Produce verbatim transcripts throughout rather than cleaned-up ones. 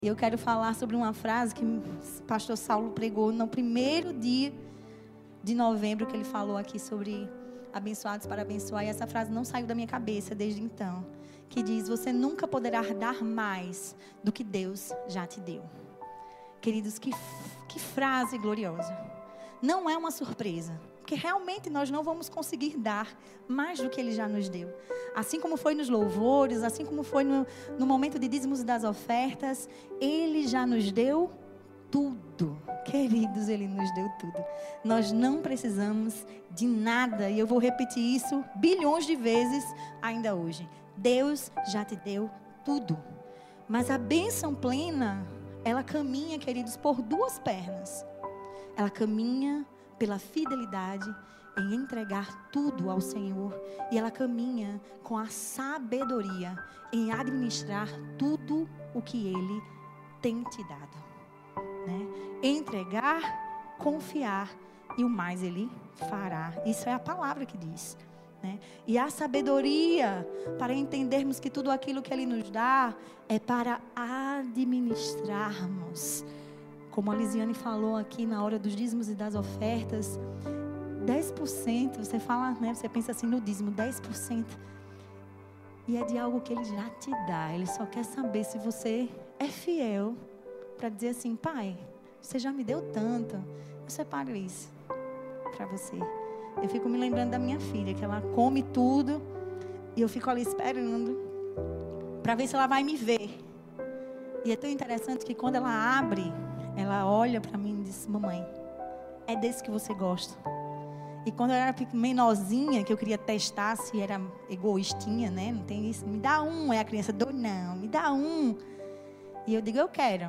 E eu quero falar sobre uma frase que o pastor Saulo pregou no primeiro dia de novembro, que ele falou aqui sobre abençoados para abençoar. E essa frase não saiu da minha cabeça desde então. Que diz: você nunca poderá dar mais do que Deus já te deu. Queridos, que, que frase gloriosa. Não é uma surpresa. Porque realmente nós não vamos conseguir dar mais do que Ele já nos deu. Assim como foi nos louvores, assim como foi no, no momento de dízimos e das ofertas, Ele já nos deu tudo. Queridos, Ele nos deu tudo. Nós não precisamos de nada. E eu vou repetir isso bilhões de vezes ainda hoje. Deus já te deu tudo. Mas a bênção plena, ela caminha, queridos, por duas pernas. Ela caminha pela fidelidade em entregar tudo ao Senhor. E ela caminha com a sabedoria em administrar tudo o que Ele tem te dado, né? Entregar, confiar, e o mais Ele fará. Isso é a palavra que diz, né? E a sabedoria para entendermos que tudo aquilo que Ele nos dá é para administrarmos. Como a Lisiane falou aqui na hora dos dízimos e das ofertas, dez por cento, você fala, né, você pensa assim no dízimo, dez por cento. E é de algo que Ele já te dá. Ele só quer saber se você é fiel para dizer assim: Pai, você já me deu tanto, eu separo isso para você. Eu fico me lembrando da minha filha, que ela come tudo, e eu fico ali esperando para ver se ela vai me ver. E é tão interessante que quando ela abre, ela olha para mim e diz: mamãe, é desse que você gosta. E quando eu era menorzinha, que eu queria testar se era egoístinha, né? Não tem isso. Me dá um. Aí a criança: dou não, me dá um. E eu digo: eu quero.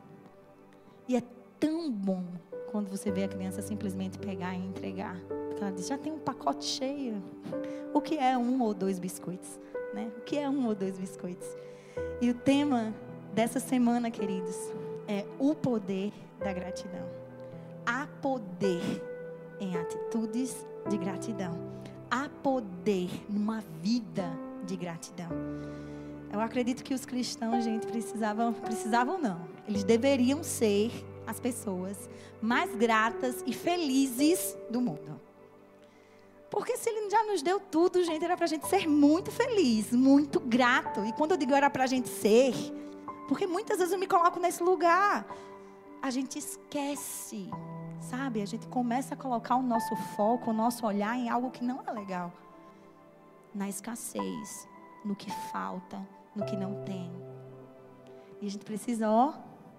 E é tão bom quando você vê a criança simplesmente pegar e entregar. Porque ela diz: já tem um pacote cheio. O que é um ou dois biscoitos, né? O que é um ou dois biscoitos? E o tema dessa semana, queridos, é o poder da gratidão. Há poder em atitudes de gratidão. Há poder numa vida de gratidão. Eu acredito que os cristãos, gente, precisavam, precisavam não. Eles deveriam ser as pessoas mais gratas e felizes do mundo. Porque se Ele já nos deu tudo, gente, era pra gente ser muito feliz, muito grato. E quando eu digo era pra gente ser, porque muitas vezes eu me coloco nesse lugar. A gente esquece, sabe? A gente começa a colocar o nosso foco, o nosso olhar em algo que não é legal. Na escassez, no que falta, no que não tem. E a gente precisa, ó,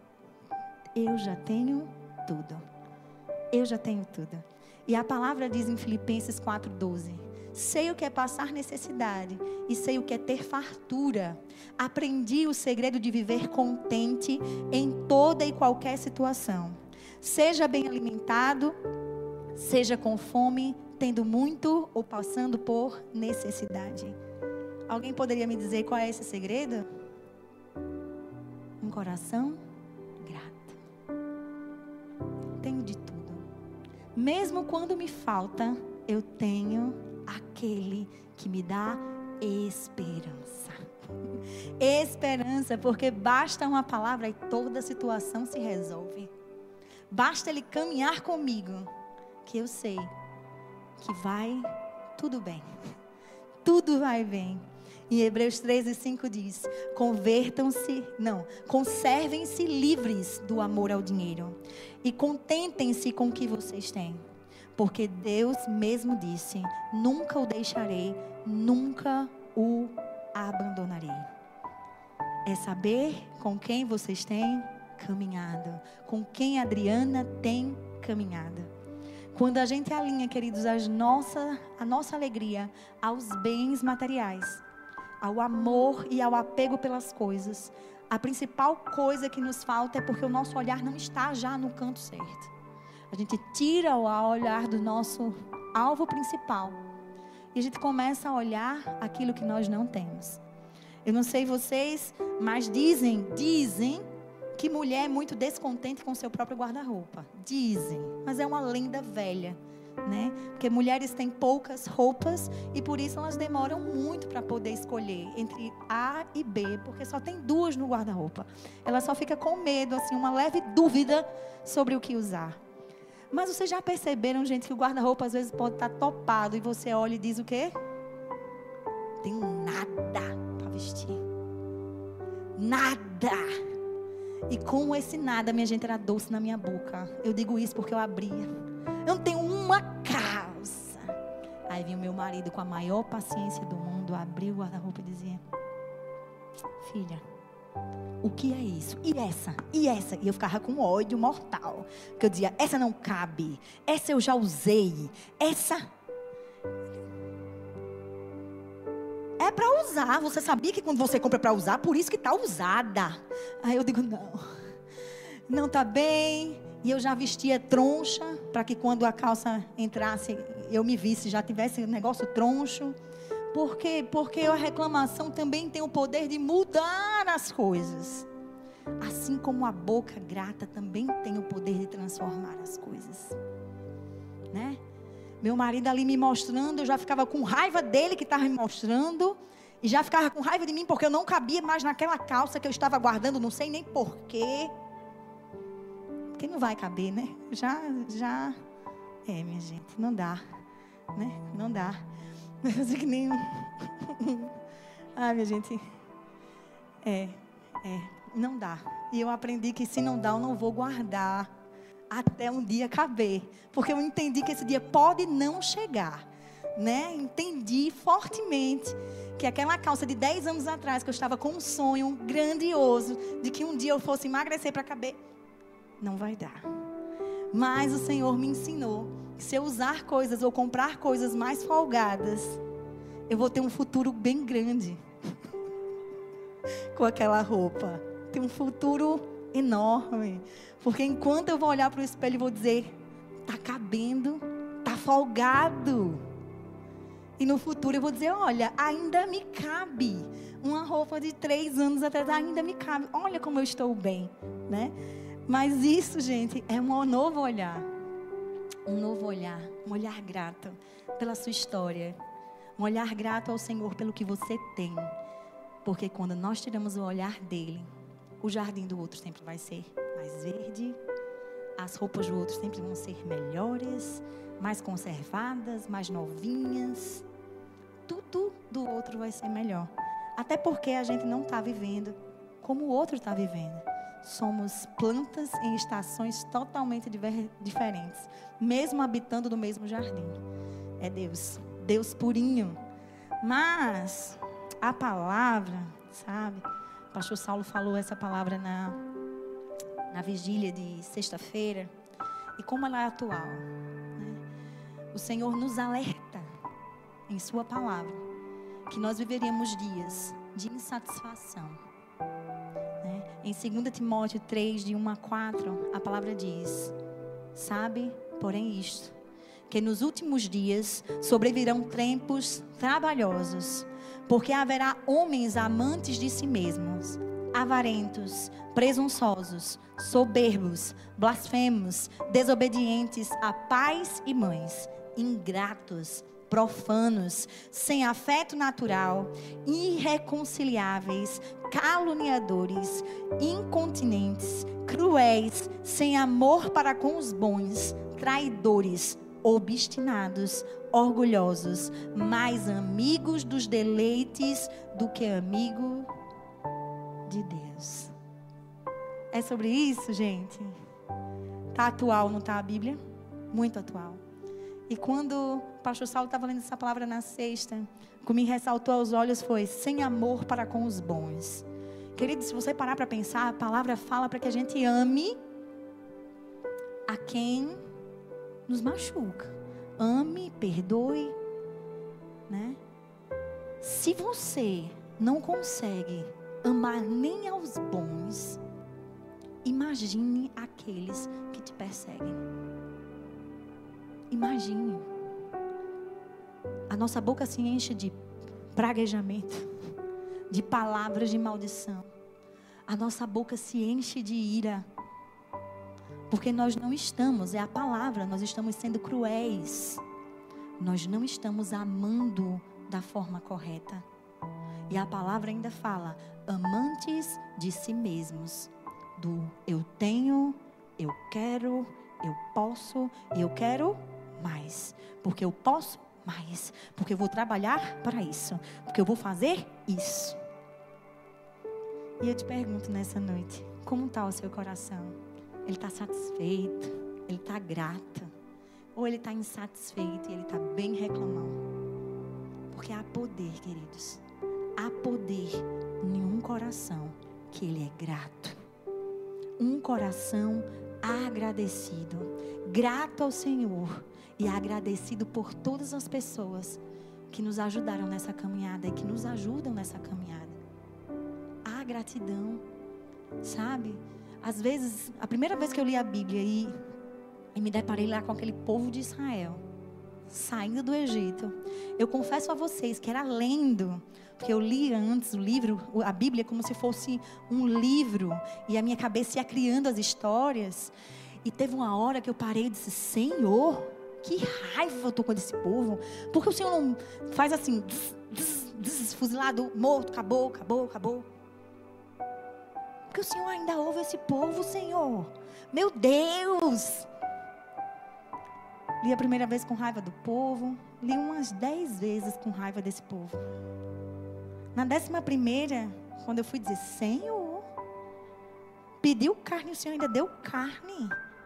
eu já tenho tudo. Eu já tenho tudo. E a palavra diz em Filipenses quatro, doze. Sei o que é passar necessidade e sei o que é ter fartura. Aprendi o segredo de viver contente em toda e qualquer situação. Seja bem alimentado, seja com fome, tendo muito ou passando por necessidade. Alguém poderia me dizer qual é esse segredo? Um coração grato. Tenho de tudo. Mesmo quando me falta, eu tenho aquele que me dá esperança. Esperança, porque basta uma palavra e toda situação se resolve. Basta Ele caminhar comigo, que eu sei que vai tudo bem. Tudo vai bem. Em Hebreus treze, cinco diz: convertam-se, não, conservem-se livres do amor ao dinheiro e contentem-se com o que vocês têm. Porque Deus mesmo disse: nunca o deixarei, nunca o abandonarei. É saber com quem vocês têm caminhado, com quem a Adriana tem caminhado. Quando a gente alinha, queridos, as nossa, a nossa alegria aos bens materiais, ao amor e ao apego pelas coisas, a principal coisa que nos falta é porque o nosso olhar não está já no canto certo. A gente tira o olhar do nosso alvo principal e a gente começa a olhar aquilo que nós não temos. Eu não sei vocês, mas dizem, dizem que mulher é muito descontente com o seu próprio guarda-roupa. Dizem, mas é uma lenda velha. né? Porque mulheres têm poucas roupas e por isso elas demoram muito para poder escolher entre A e B, porque só tem duas no guarda-roupa. Ela só fica com medo, assim, uma leve dúvida sobre o que usar. Mas vocês já perceberam, gente, que o guarda-roupa às vezes pode estar topado e você olha e diz o quê? Tenho nada para vestir. Nada. E como esse nada, minha gente, era doce na minha boca. Eu digo isso porque eu abria. Eu não tenho uma calça. Aí vinha o meu marido com a maior paciência do mundo, abriu o guarda-roupa e dizia: filha, o que é isso? E essa? E essa? E eu ficava com ódio mortal. Porque eu dizia: essa não cabe. Essa eu já usei. Essa é para usar. Você sabia que quando você compra para usar, por isso que está usada. Aí eu digo: não. Não está bem. E eu já vestia troncha, para que quando a calça entrasse, eu me visse, já tivesse um negócio troncho. Por quê? Porque a reclamação também tem o poder de mudar as coisas. Assim como a boca grata também tem o poder de transformar as coisas. Né? Meu marido ali me mostrando, eu já ficava com raiva dele que estava me mostrando. E já ficava com raiva de mim, porque eu não cabia mais naquela calça que eu estava guardando, não sei nem porquê. Porque não vai caber, né? Já, já... É, minha gente, não dá. Né? Não dá. Eu sei que nem... Ai, minha gente... É, é, não dá. E eu aprendi que se não dá, eu não vou guardar até um dia caber. Porque eu entendi que esse dia pode não chegar. Né? Entendi fortemente que aquela calça de dez anos atrás, que eu estava com um sonho grandioso de que um dia eu fosse emagrecer para caber, não vai dar. Mas o Senhor me ensinou que se eu usar coisas ou comprar coisas mais folgadas, eu vou ter um futuro bem grande com aquela roupa. Tem um futuro enorme. Porque enquanto eu vou olhar para o espelho e vou dizer: está cabendo, está folgado. E no futuro eu vou dizer: olha, ainda me cabe. Uma roupa de três anos atrás ainda me cabe. Olha como eu estou bem, né? Mas isso, gente, é um novo olhar. Um novo olhar. Um olhar grato pela sua história. Um olhar grato ao Senhor pelo que você tem. Porque quando nós tiramos o olhar dele, o jardim do outro sempre vai ser mais verde. As roupas do outro sempre vão ser melhores, mais conservadas, mais novinhas. Tudo do outro vai ser melhor. Até porque a gente não está vivendo como o outro está vivendo. Somos plantas em estações totalmente diferentes, mesmo habitando no mesmo jardim. É Deus, Deus purinho. Mas a palavra, sabe? O pastor Saulo falou essa palavra na, na vigília de sexta-feira. E como ela é atual, né? O Senhor nos alerta em sua palavra que nós viveríamos dias de insatisfação. Em dois Timóteo três, de um a quatro, a palavra diz: sabe, porém isto, que nos últimos dias sobrevirão tempos trabalhosos, porque haverá homens amantes de si mesmos, avarentos, presunçosos, soberbos, blasfemos, desobedientes a pais e mães, ingratos, profanos, sem afeto natural, irreconciliáveis, caluniadores, incontinentes, cruéis, sem amor para com os bons, traidores, obstinados, orgulhosos, mais amigos dos deleites do que amigo de Deus. É sobre isso, gente? Está atual, não está a Bíblia? Muito atual. E quando o pastor Saulo estava lendo essa palavra na sexta, o que me ressaltou aos olhos foi: sem amor para com os bons. Querido, se você parar para pensar, a palavra fala para que a gente ame a quem nos machuca. Ame, perdoe, né? Se você não consegue amar nem aos bons, imagine aqueles que te perseguem. Imagine. A nossa boca se enche de praguejamento, de palavras de maldição. A nossa boca se enche de ira. Porque nós não estamos, é a palavra, nós estamos sendo cruéis. Nós não estamos amando da forma correta. E a palavra ainda fala, amantes de si mesmos. Do eu tenho, eu quero, eu posso e eu quero mais. Porque eu posso mais. Porque eu vou trabalhar para isso. Porque eu vou fazer isso. E eu te pergunto nessa noite, como está o seu coração? Ele está satisfeito? Ele está grato? Ou ele está insatisfeito e ele está bem reclamão? Porque há poder, queridos. Há poder em um coração que ele é grato. Um coração agradecido. Grato ao Senhor e agradecido por todas as pessoas que nos ajudaram nessa caminhada e que nos ajudam nessa caminhada. Há gratidão, sabe? Às vezes, a primeira vez que eu li a Bíblia e, e me deparei lá com aquele povo de Israel, saindo do Egito, eu confesso a vocês que era lendo, porque eu li antes o livro, a Bíblia, como se fosse um livro, e a minha cabeça ia criando as histórias, e teve uma hora que eu parei e disse, Senhor, que raiva eu estou com esse povo, porque o Senhor não faz assim, des, des, des, fuzilado, morto, acabou, acabou, acabou. Porque o Senhor ainda ouve esse povo, Senhor. Meu Deus! Li a primeira vez com raiva do povo. Li umas dez vezes com raiva desse povo. Na décima primeira, quando eu fui dizer, Senhor, pediu carne, o Senhor ainda deu carne.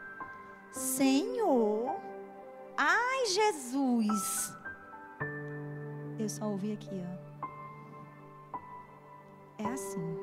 Senhor, ai Jesus. Eu só ouvi aqui, ó. É assim.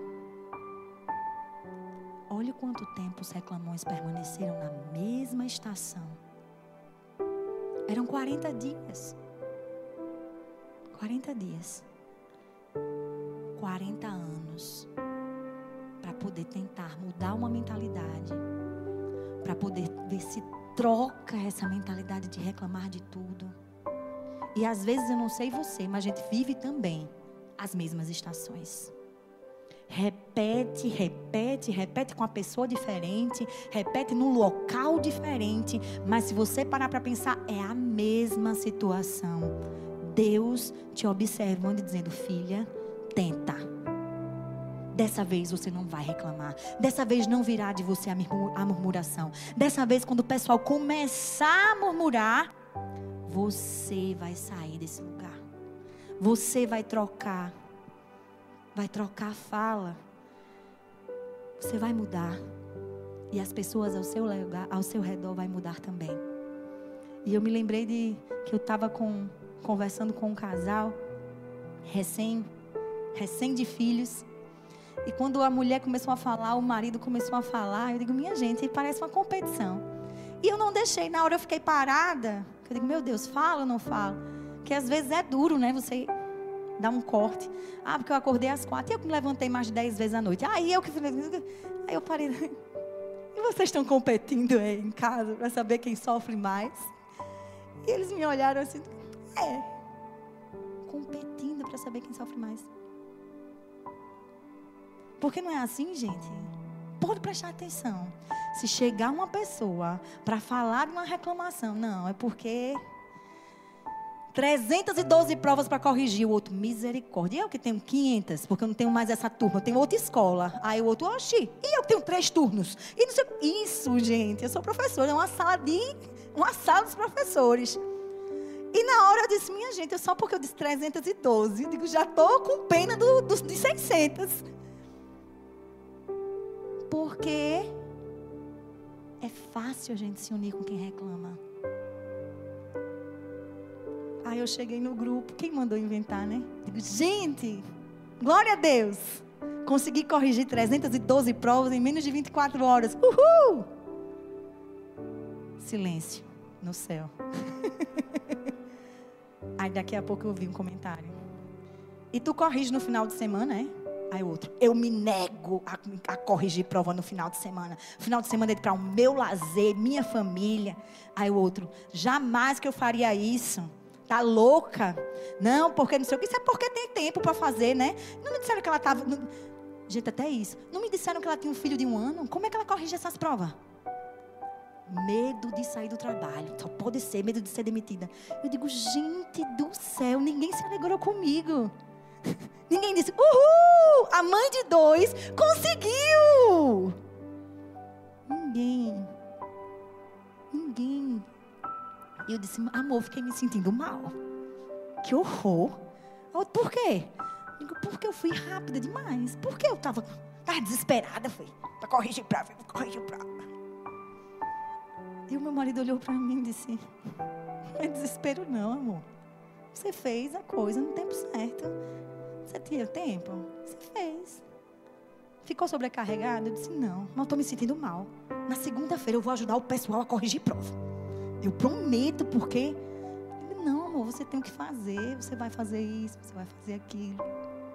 Olha quanto tempo os reclamões permaneceram na mesma estação. Eram quarenta dias. quarenta dias. quarenta anos. Para poder tentar mudar uma mentalidade. Para poder ver se troca essa mentalidade de reclamar de tudo. E às vezes eu não sei você, mas a gente vive também as mesmas estações. Repete, repete, repete com uma pessoa diferente, repete num local diferente, mas se você parar para pensar, é a mesma situação. Deus te observando e dizendo, filha, tenta. Dessa vez você não vai reclamar. Dessa vez não virá de você a murmuração. Dessa vez, quando o pessoal começar a murmurar, você vai sair desse lugar. Você vai trocar. Vai trocar a fala. Você vai mudar. E as pessoas ao seu, lugar, ao seu redor vai mudar também. E eu me lembrei de que eu estava com, conversando com um casal, recém, recém de filhos. E quando a mulher começou a falar, o marido começou a falar, eu digo, minha gente, parece uma competição. E eu não deixei, na hora eu fiquei parada. Eu digo, meu Deus, fala ou não fala? Porque às vezes é duro, né? Você dá um corte. Ah, porque eu acordei às quatro e eu me levantei mais de dez vezes à noite. Aí eu que Aí eu parei. E vocês estão competindo aí em casa para saber quem sofre mais? E eles me olharam assim. É. Competindo para saber quem sofre mais. Porque não é assim, gente? Pode prestar atenção. Se chegar uma pessoa para falar de uma reclamação, não, é porque trezentas e doze provas para corrigir. O outro, misericórdia. E eu que tenho quinhentas, porque eu não tenho mais essa turma. Eu tenho outra escola. Aí o outro, oxi, e eu que tenho três turnos. E não sei, isso, gente, eu sou professora. É uma sala de, uma sala dos professores. E na hora eu disse, minha gente, eu só porque eu disse trezentas e doze, eu digo, já estou com pena do, do, de seiscentas. Porque é fácil a gente se unir com quem reclama. Aí eu cheguei no grupo, quem mandou inventar, né? Digo, gente, glória a Deus. Consegui corrigir trezentas e doze provas em menos de vinte e quatro horas. Uhul! Silêncio no céu. Aí daqui a pouco eu ouvi um comentário. E tu corrige no final de semana, é? Aí o outro, eu me nego a, a corrigir prova no final de semana. Final de semana é para o meu lazer, minha família. Aí o outro, jamais que eu faria isso. Tá louca? Não, porque não sei o que. Isso é porque tem tempo para fazer, né? Não me disseram que ela estava... Não... Gente, até isso. Não me disseram que ela tinha um filho de um ano? Como é que ela corrige essas provas? Medo de sair do trabalho. Só pode ser medo de ser demitida. Eu digo, gente do céu, ninguém se alegrou comigo. Ninguém disse, uhul, a mãe de dois conseguiu. Ninguém. Ninguém. E eu disse, amor, fiquei me sentindo mal. Que horror. Eu, por quê? Eu digo, porque eu fui rápida demais. Porque eu estava tava desesperada, foi. Para corrigir pra ver, corrigir pra. E o meu marido olhou para mim e disse, não é desespero não, amor. Você fez a coisa no tempo certo. Você tinha tempo? Você fez. Ficou sobrecarregado? Eu disse, não, não estou me sentindo mal. Na segunda-feira eu vou ajudar o pessoal a corrigir prova. Eu prometo, porque... Não, amor, você tem o que fazer. Você vai fazer isso, você vai fazer aquilo.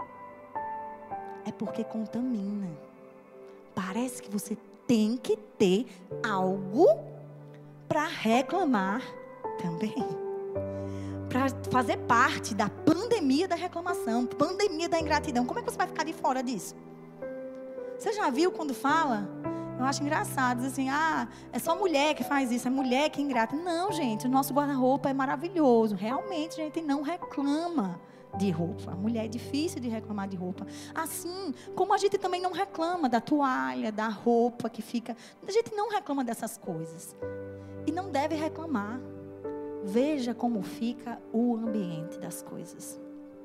É porque contamina. Parece que você tem que ter algo para reclamar também. Para fazer parte da pandemia da reclamação, pandemia da ingratidão. Como é que você vai ficar de fora disso? Você já viu quando fala? Eu acho engraçado, diz assim, ah, é só mulher que faz isso, é mulher que é ingrata. Não, gente, o nosso guarda-roupa é maravilhoso. Realmente, a gente não reclama de roupa. A mulher é difícil de reclamar de roupa. Assim, como a gente também não reclama da toalha, da roupa que fica... A gente não reclama dessas coisas. E não deve reclamar. Veja como fica o ambiente das coisas.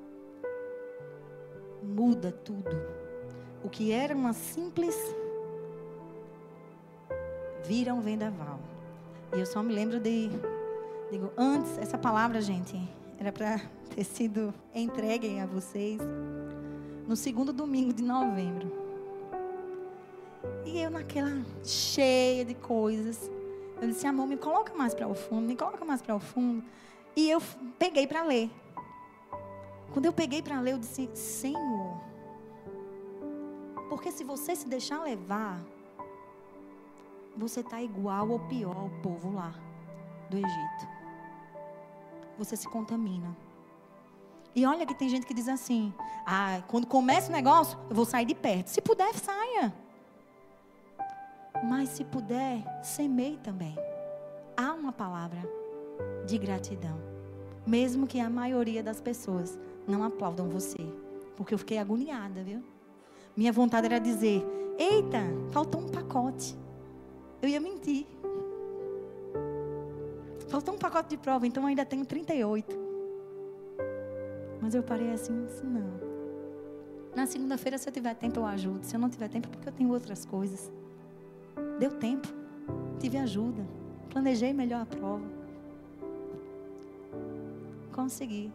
Muda tudo. O que era uma simples... vira um vendaval. E eu só me lembro de... Digo, antes, essa palavra, gente, era para ter sido entregue a vocês no segundo domingo de novembro. E eu naquela cheia de coisas... Eu disse, amor, me coloca mais para o fundo, me coloca mais para o fundo. E eu peguei para ler. Quando eu peguei para ler, eu disse, Senhor, porque se você se deixar levar, você está igual ou pior ao povo lá do Egito. Você se contamina. E olha que tem gente que diz assim, ah, quando começa o negócio, eu vou sair de perto. Se puder, saia. Mas se puder, semeie também. Há uma palavra de gratidão. Mesmo que a maioria das pessoas não aplaudam você. Porque eu fiquei agoniada, viu? Minha vontade era dizer, eita, faltou um pacote. Eu ia mentir. Faltou um pacote de prova, então eu ainda tenho trinta e oito. Mas eu parei assim e disse, não. Na segunda-feira, se eu tiver tempo, eu ajudo. Se eu não tiver tempo, é porque eu tenho outras coisas. Deu tempo, tive ajuda, planejei melhor a prova, consegui.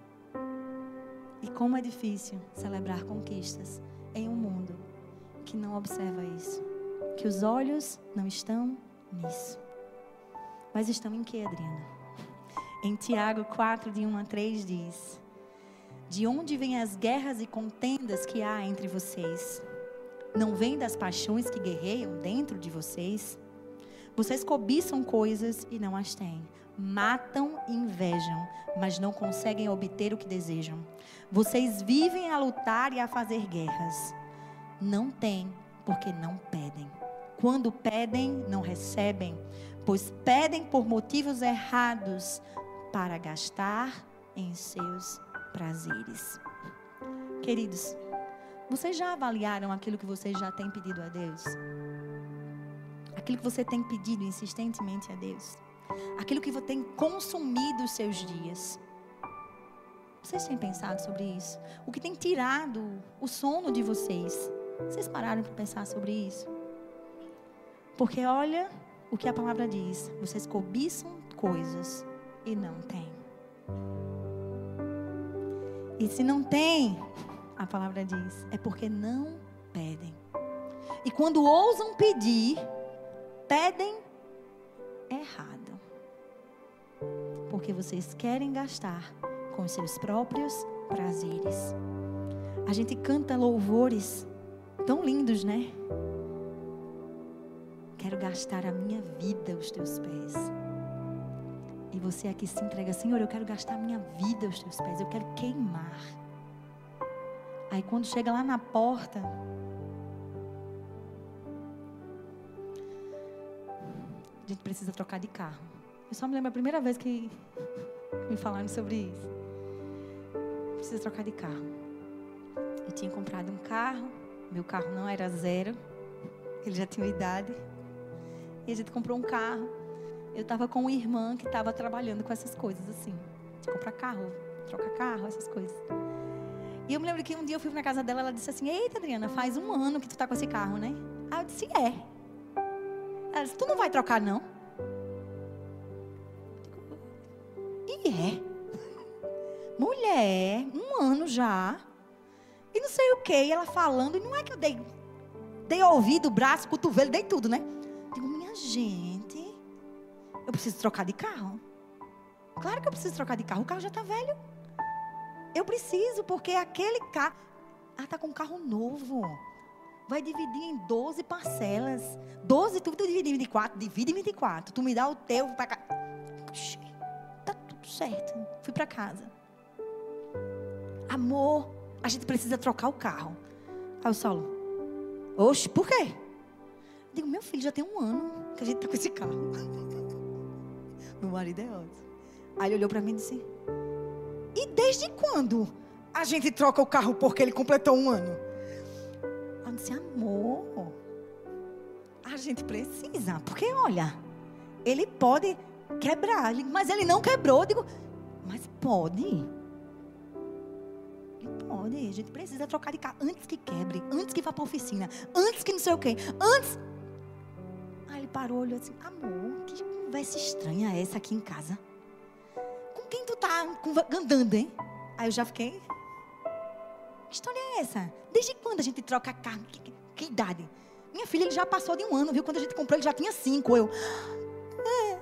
E como é difícil celebrar conquistas em um mundo que não observa isso, que os olhos não estão nisso. Mas estão em quê, Adriana? Em Tiago quatro, de um a três diz, de onde vêm as guerras e contendas que há entre vocês? Não vem das paixões que guerreiam dentro de vocês? Vocês cobiçam coisas e não as têm. Matam e invejam, mas não conseguem obter o que desejam. Vocês vivem a lutar e a fazer guerras. Não têm, porque não pedem. Quando pedem, não recebem, pois pedem por motivos errados, para gastar em seus prazeres. Queridos, vocês já avaliaram aquilo que vocês já têm pedido a Deus? Aquilo que você tem pedido insistentemente a Deus? Aquilo que você tem consumido os seus dias? Vocês têm pensado sobre isso? O que tem tirado o sono de vocês? Vocês pararam para pensar sobre isso? Porque olha o que a palavra diz. Vocês cobiçam coisas e não têm. E se não tem... A palavra diz, é porque não pedem. E quando ousam pedir, pedem errado. Porque vocês querem gastar com os seus próprios prazeres. A gente canta louvores tão lindos, né? Quero gastar a minha vida aos teus pés. E você aqui se entrega, Senhor, eu quero gastar a minha vida aos teus pés. Eu quero queimar. Aí quando chega lá na porta, a gente precisa trocar de carro. Eu só me lembro a primeira vez que me falaram sobre isso. Precisa trocar de carro. Eu tinha comprado um carro, meu carro não era zero, ele já tinha idade. E a gente comprou um carro. Eu estava com uma irmã que estava trabalhando com essas coisas assim. De comprar carro, trocar carro, essas coisas. E eu me lembro que um dia eu fui na casa dela, ela disse assim: eita, Adriana, faz um ano que tu tá com esse carro, né? Aí eu disse: é. Ela disse: tu não vai trocar, não? E é. Mulher, um ano já. E não sei o que, e ela falando. E não é que eu dei, dei ouvido, braço, cotovelo, dei tudo, né? Digo: minha gente, eu preciso trocar de carro. Claro que eu preciso trocar de carro, o carro já tá velho. Eu preciso, porque aquele carro... Ah, tá com um carro novo. Vai dividir em doze parcelas. doze, tu divide em vinte e quatro, divide em vinte e quatro. Tu me dá o teu, vou pra cá. Tá tudo certo. Fui pra casa. Amor, a gente precisa trocar o carro. Aí o Saulo: oxe, por quê? Eu digo: meu filho, já tem um ano que a gente tá com esse carro. Meu marido é ótimo. Aí ele olhou pra mim e disse: e desde quando a gente troca o carro porque ele completou um ano? Eu disse: amor, a gente precisa. Porque olha, ele pode quebrar. Mas ele não quebrou. Eu digo: mas pode. Ele pode. A gente precisa trocar de carro antes que quebre, antes que vá pra oficina, antes que não sei o quê, antes. Aí ele parou, olhou assim: amor, que conversa estranha é essa aqui em casa? Quem tu tá andando, hein? Aí eu já fiquei: que história é essa? Desde quando a gente troca carro? Que, que, que idade? Minha filha, ele já passou de um ano, viu? Quando a gente comprou, ele já tinha cinco. Eu... É.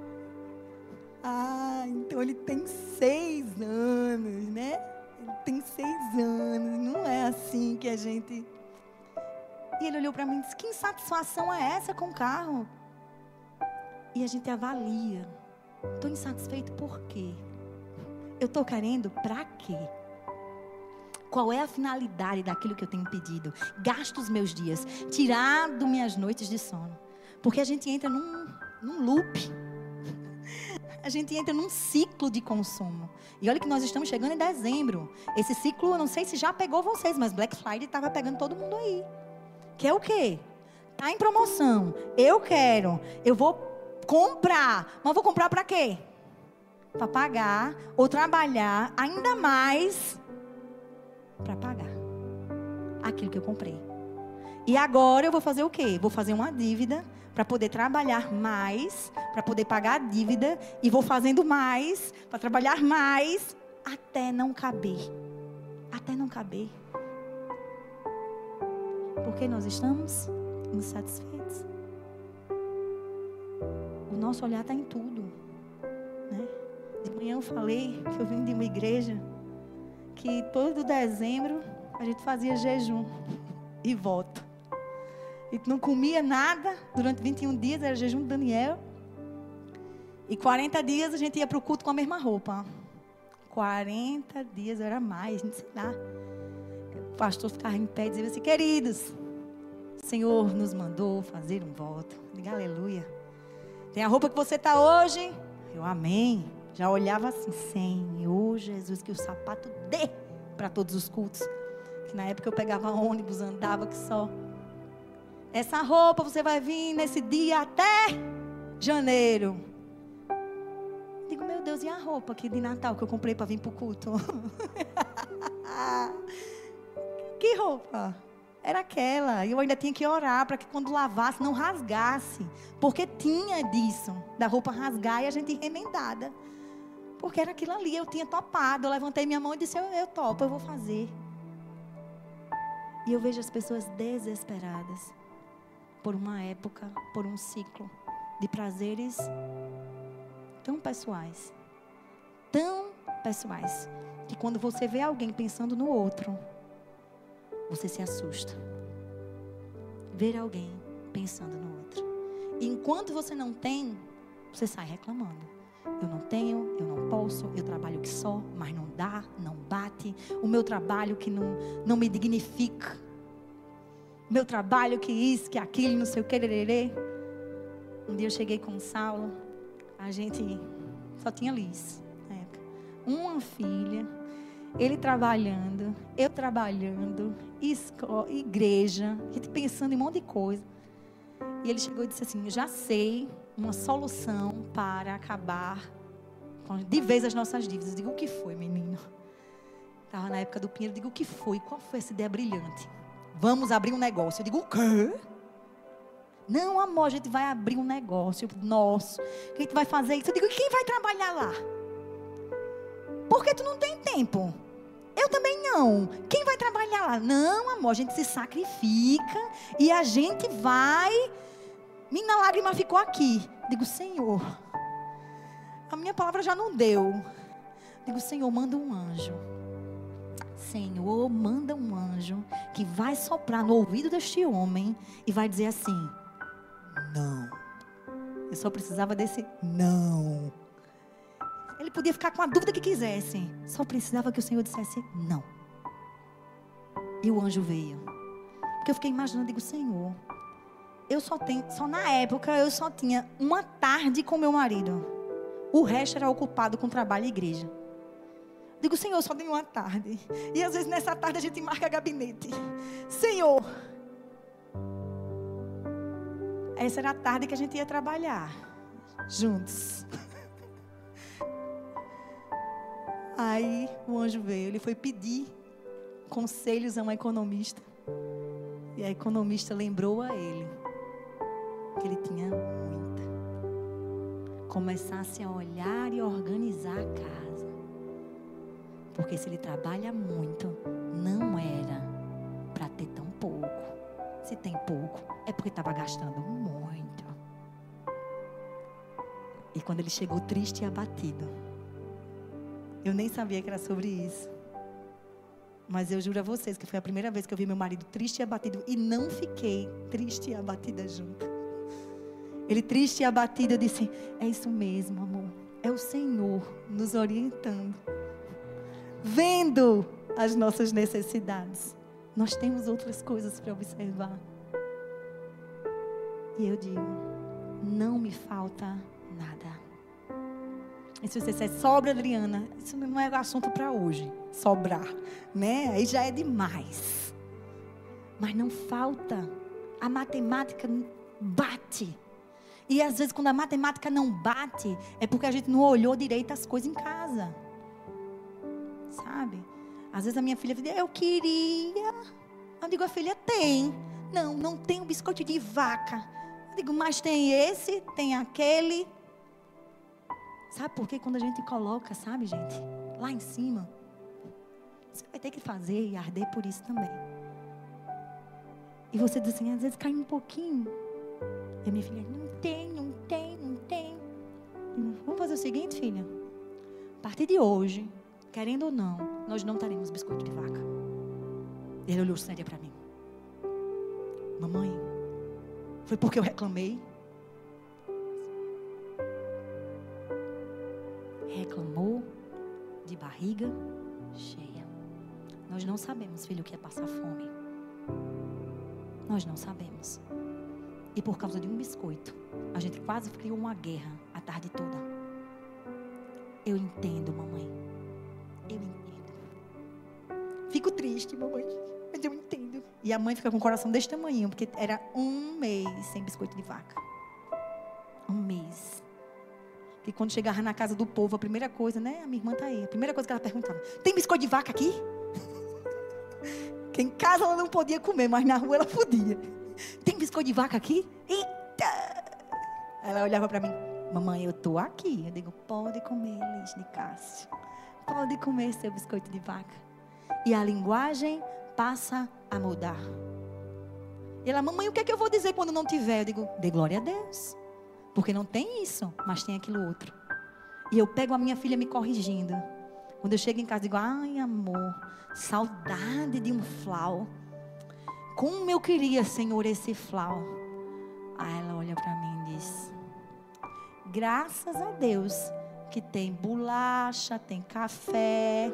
Ah, então ele tem seis anos, né? Ele tem seis anos. Não é assim que a gente... E ele olhou pra mim e disse: que insatisfação é essa com o carro? E a gente avalia. Estou insatisfeito por quê? Eu estou querendo para quê? Qual é a finalidade daquilo que eu tenho pedido? Gasto os meus dias, tirar das minhas noites de sono. Porque a gente entra num, num loop. A gente entra num ciclo de consumo. E olha que nós estamos chegando em dezembro. Esse ciclo, eu não sei se já pegou vocês, mas Black Friday estava pegando todo mundo aí. Que é o quê? Tá em promoção. Eu quero. Eu vou comprar, mas vou comprar para quê? Para pagar ou trabalhar ainda mais para pagar aquilo que eu comprei. E agora eu vou fazer o quê? Vou fazer uma dívida para poder trabalhar mais, para poder pagar a dívida, e vou fazendo mais para trabalhar mais até não caber. Até não caber. Porque nós estamos insatisfeitos. O nosso olhar está em tudo, né? De manhã eu falei que eu vim de uma igreja que todo dezembro a gente fazia jejum e voto. E não comia nada durante vinte e um dias, era jejum de Daniel. E quarenta dias a gente ia para o culto com a mesma roupa. quarenta dias, era mais, não sei lá. O pastor ficava em pé e dizia assim: queridos, o Senhor nos mandou fazer um voto. Diga aleluia. Tem a roupa que você está hoje? Eu, amém. Já olhava assim: Senhor Jesus, que o sapato dê para todos os cultos. Que na época eu pegava ônibus, andava que só. Essa roupa você vai vir nesse dia até janeiro. Digo: meu Deus, e a roupa aqui de Natal que eu comprei para vir para o culto? Que roupa? Era aquela. E eu ainda tinha que orar para que quando lavasse não rasgasse. Porque tinha disso, da roupa rasgar e a gente remendada. Porque era aquilo ali, eu tinha topado. Eu levantei minha mão e disse: eu, eu topo, eu vou fazer. E eu vejo as pessoas desesperadas por uma época, por um ciclo de prazeres tão pessoais. Tão pessoais. Que quando você vê alguém pensando no outro, você se assusta. Ver alguém pensando no outro. E enquanto você não tem, você sai reclamando. Eu não tenho, eu não posso, eu trabalho que só, mas não dá, não bate. O meu trabalho que não, não me dignifica. O meu trabalho que isso, que aquilo, não sei o que, lererê. Um dia eu cheguei com o Saulo, a gente só tinha Liz na época. Uma filha, ele trabalhando, eu trabalhando, escola, igreja, a gente pensando em um monte de coisa. E ele chegou e disse assim: eu já sei uma solução para acabar com, de vez as nossas dívidas. Eu digo: o que foi, menino? Estava na época do Pinheiro. Eu digo: o que foi? Qual foi essa ideia brilhante? Vamos abrir um negócio. Eu digo: o quê? Não, amor, a gente vai abrir um negócio nosso. A gente vai fazer isso. Eu digo: e quem vai trabalhar lá? Porque tu não tem tempo. Eu também não. Quem vai trabalhar lá? Não, amor, a gente se sacrifica e a gente vai. Minha lágrima ficou aqui. Digo: Senhor, a minha palavra já não deu. Digo: Senhor, manda um anjo. Senhor, manda um anjo que vai soprar no ouvido deste homem e vai dizer assim: não. Eu só precisava desse não. Ele podia ficar com a dúvida que quisesse. Só precisava que o Senhor dissesse não. E o anjo veio. Porque eu fiquei imaginando, digo: Senhor, eu só tenho, só na época eu só tinha uma tarde com meu marido. O resto era ocupado com trabalho e igreja. Digo: Senhor, eu só tenho uma tarde. E às vezes nessa tarde a gente marca gabinete. Senhor, essa era a tarde que a gente ia trabalhar juntos. Aí o anjo veio, ele foi pedir conselhos a uma economista. E a economista lembrou a ele que ele tinha muita. Começasse a olhar e organizar a casa. Porque se ele trabalha muito, não era para ter tão pouco. Se tem pouco, é porque estava gastando muito. E quando ele chegou triste e abatido, eu nem sabia que era sobre isso. Mas eu juro a vocês que foi a primeira vez que eu vi meu marido triste e abatido. E não fiquei triste e abatida junto. Ele triste e abatido, eu disse: é isso mesmo, amor. É o Senhor nos orientando. Vendo as nossas necessidades. Nós temos outras coisas para observar. E eu digo: não me falta nada. E se você disser: sobra, Adriana, isso não é assunto para hoje. Sobrar, né? Aí já é demais. Mas não falta. A matemática bate. E às vezes quando a matemática não bate, é porque a gente não olhou direito as coisas em casa. Sabe? Às vezes a minha filha diz: eu queria. Eu digo: a filha tem. Não, não tem um biscoito de vaca. Eu digo: mas tem esse, tem aquele. Sabe por quê? Quando a gente coloca, sabe, gente, lá em cima, você vai ter que fazer e arder por isso também. E você diz assim, às vezes cai um pouquinho. E a minha filha: não tem, não tem, não tem. Vamos fazer o seguinte, filha. A partir de hoje, querendo ou não, nós não teremos biscoito de vaca. Ele olhou sério para mim: mamãe, foi porque eu reclamei? Reclamou de barriga cheia. Nós não sabemos, filho, o que é passar fome. Nós não sabemos. E por causa de um biscoito, a gente quase criou uma guerra a tarde toda. Eu entendo, mamãe. Eu entendo. Fico triste, mamãe, mas eu entendo. E a mãe fica com o coração desse tamanho, porque era um mês sem biscoito de vaca. Um mês. E quando chegava na casa do povo, a primeira coisa, né? A minha irmã está aí. A primeira coisa que ela perguntava: tem biscoito de vaca aqui? Que em casa ela não podia comer, mas na rua ela podia. Tem biscoito de vaca aqui? Eita! Ela olhava para mim: mamãe, eu estou aqui. Eu digo: pode comer, Liz de Cássio. Pode comer seu biscoito de vaca. E a linguagem passa a mudar. E ela: mamãe, o que é que eu vou dizer quando não tiver? Eu digo: dê glória a Deus. Porque não tem isso, mas tem aquilo outro. E eu pego a minha filha me corrigindo. Quando eu chego em casa, digo: ai, amor, saudade de um flau. Como eu queria, Senhor, esse flau. Aí ela olha para mim e diz: graças a Deus que tem bolacha, tem café.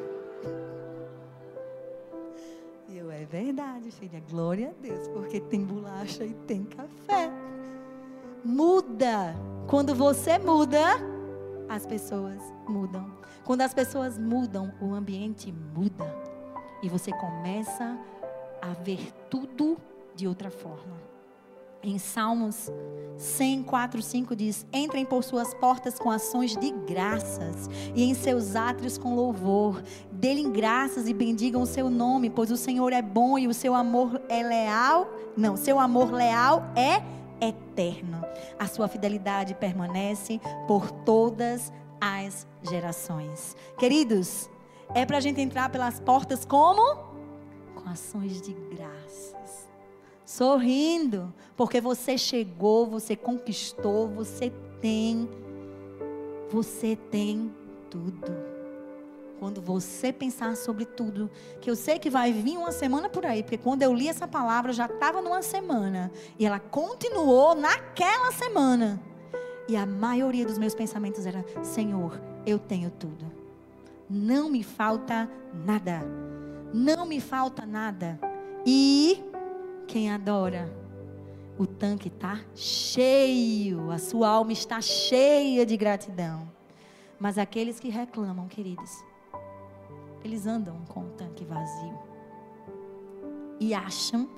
E eu: é verdade, filha, glória a Deus, porque tem bolacha e tem café. muda. Quando você muda, as pessoas mudam. Quando as pessoas mudam, o ambiente muda. E você começa a ver tudo de outra forma. Em Salmos cem, quatro, cinco diz: entrem por suas portas com ações de graças e em seus átrios com louvor. Dê-lhe graças e bendigam o seu nome, pois o Senhor é bom e o seu amor é leal. Não, seu amor leal é eterno. A sua fidelidade permanece por todas as gerações. Queridos, é para a gente entrar pelas portas como? Com ações de graças. Sorrindo, porque você chegou, você conquistou, você tem, você tem tudo. Quando você pensar sobre tudo, que eu sei que vai vir uma semana por aí, porque quando eu li essa palavra, eu já estava numa semana, e ela continuou naquela semana, e a maioria dos meus pensamentos era: Senhor, eu tenho tudo, não me falta nada, não me falta nada, e... quem adora, o tanque está cheio, a sua alma está cheia de gratidão. Mas aqueles que reclamam, queridos, eles andam com o tanque vazio e acham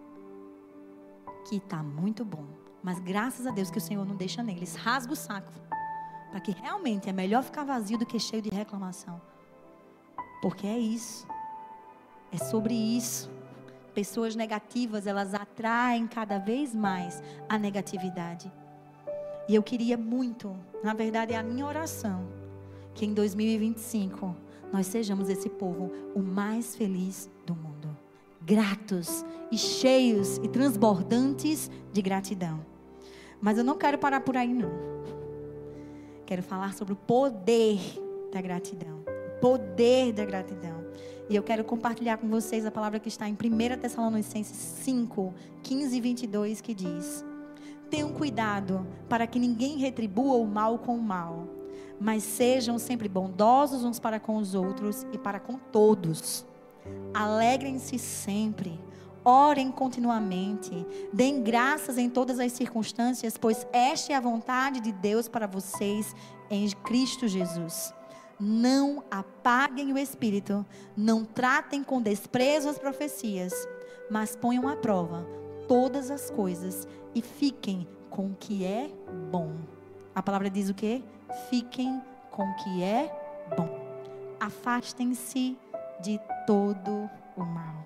que está muito bom. Mas graças a Deus que o Senhor não deixa neles, rasga o saco, para que realmente é melhor ficar vazio do que cheio de reclamação. Porque é isso, é sobre isso. Pessoas negativas, elas atraem cada vez mais a negatividade. E eu queria muito, na verdade é a minha oração, que em dois mil e vinte e cinco nós sejamos esse povo o mais feliz do mundo. Gratos e cheios e transbordantes de gratidão. Mas eu não quero parar por aí não. Quero falar sobre o poder da gratidão. O poder da gratidão. E eu quero compartilhar com vocês a palavra que está em primeira Tessalonicenses cinco, quinze e vinte e dois, que diz: tenham cuidado para que ninguém retribua o mal com o mal, mas sejam sempre bondosos uns para com os outros e para com todos. Alegrem-se sempre, orem continuamente, deem graças em todas as circunstâncias, pois esta é a vontade de Deus para vocês em Cristo Jesus. Não apaguem o Espírito, não tratem com desprezo as profecias, mas ponham à prova todas as coisas e fiquem com o que é bom. A palavra diz o quê? Fiquem com o que é bom. Afastem-se de todo o mal.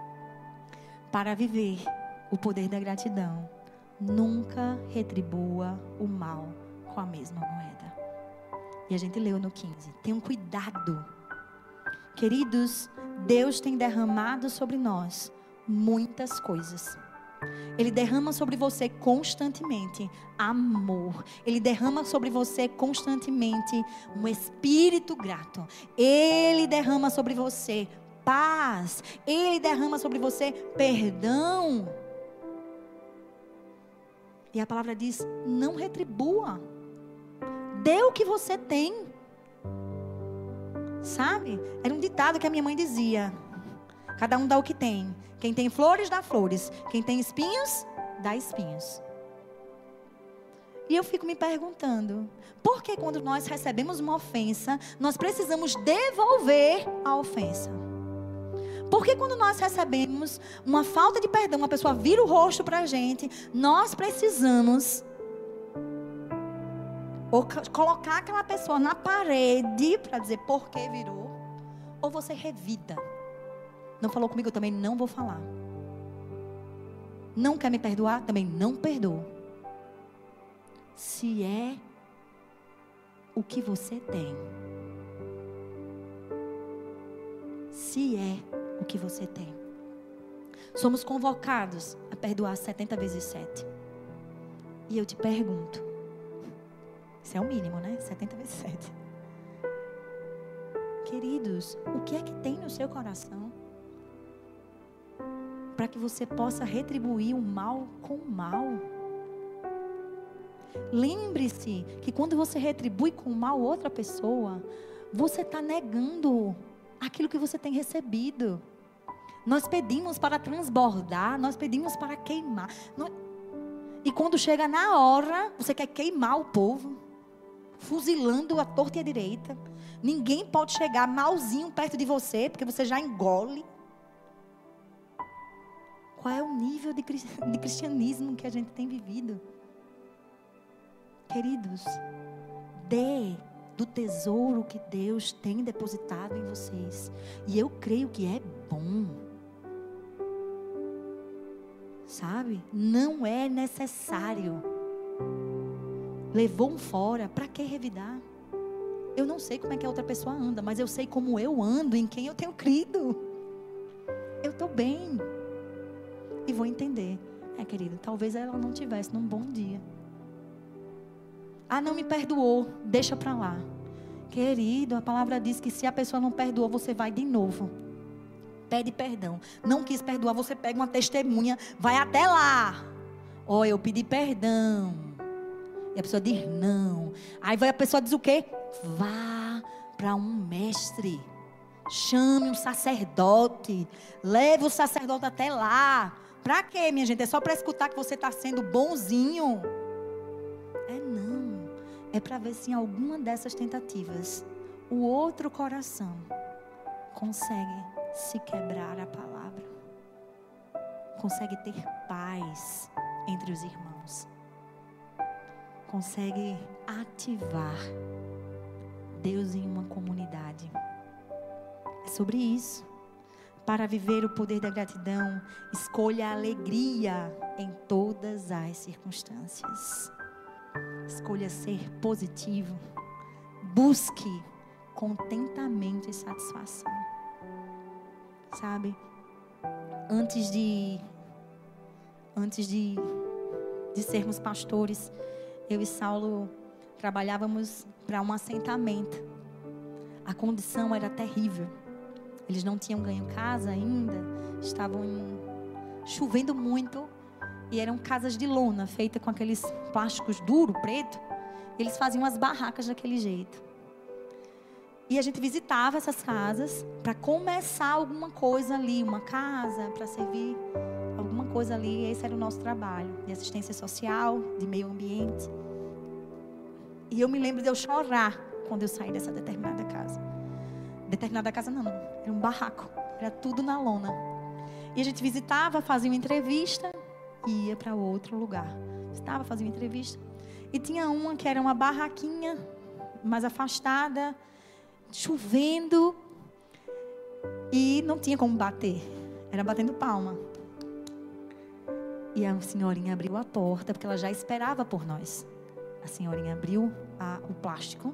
Para viver o poder da gratidão, nunca retribua o mal com a mesma moeda. E a gente leu no quinze. Tenham cuidado. Queridos, Deus tem derramado sobre nós muitas coisas. Ele derrama sobre você constantemente amor. Ele derrama sobre você constantemente um espírito grato. Ele derrama sobre você paz. Ele derrama sobre você perdão. E a palavra diz: não retribua. Dê o que você tem. Sabe? Era um ditado que a minha mãe dizia: cada um dá o que tem. Quem tem flores, dá flores. Quem tem espinhos, dá espinhos. E eu fico me perguntando: por que quando nós recebemos uma ofensa, nós precisamos devolver a ofensa? Por que quando nós recebemos uma falta de perdão, uma pessoa vira o rosto para a gente, nós precisamos ou colocar aquela pessoa na parede para dizer por que virou, ou você revida. Não falou comigo, eu também não vou falar. Não quer me perdoar, também não perdoo. Se é o que você tem. Se é o que você tem. Somos convocados a perdoar setenta vezes sete. E eu te pergunto, isso é o mínimo, né? setenta vezes sete. Queridos, o que é que tem no seu coração para que você possa retribuir o mal com o mal? Lembre-se que quando você retribui com o mal outra pessoa, você está negando aquilo que você tem recebido. Nós pedimos para transbordar, nós pedimos para queimar. Nós... E quando chega na hora, você quer queimar o povo, fuzilando a torta e a direita. Ninguém pode chegar malzinho perto de você, porque você já engole. Qual é o nível de cristianismo que a gente tem vivido? Queridos, dê do tesouro que Deus tem depositado em vocês. E eu creio que é bom. Sabe? Não é necessário. Levou um fora, para que revidar? Eu não sei como é que a outra pessoa anda, mas eu sei como eu ando, em quem eu tenho crido. Eu estou bem. E vou entender. É, querido, talvez ela não tivesse num bom dia. Ah, não me perdoou, deixa para lá. Querido, a palavra diz que se a pessoa não perdoou, você vai de novo. Pede perdão. Não quis perdoar, você pega uma testemunha, vai até lá. Ó, oh, eu pedi perdão. E a pessoa diz não. Aí vai a pessoa diz o quê? Vá para um mestre. Chame um sacerdote. Leve o sacerdote até lá. Para quê, minha gente? É só para escutar que você está sendo bonzinho? É não. É para ver se em alguma dessas tentativas o outro coração consegue se quebrar a palavra. Consegue ter paz entre os irmãos. Consegue ativar Deus em uma comunidade. É sobre isso. Para viver o poder da gratidão, escolha a alegria em todas as circunstâncias. Escolha ser positivo. Busque contentamento e satisfação. Sabe? Antes de antes de, de sermos pastores, eu e Saulo trabalhávamos para um assentamento. A condição era terrível. Eles não tinham ganho casa ainda, estavam em, chovendo muito, e eram casas de lona, feitas com aqueles plásticos duros, preto. Eles faziam as barracas daquele jeito. E a gente visitava essas casas para começar alguma coisa ali, uma casa para servir alguma coisa ali. Esse era o nosso trabalho, de assistência social, de meio ambiente. E eu me lembro de eu chorar quando eu saí dessa determinada casa. Determinada casa não, era um barraco, era tudo na lona. E a gente visitava, fazia uma entrevista e ia para outro lugar. Visitava, fazia uma entrevista. E tinha uma que era uma barraquinha mais afastada, chovendo, e não tinha como bater, era batendo palma. E a senhorinha abriu a porta, porque ela já esperava por nós. A senhorinha abriu a, o plástico.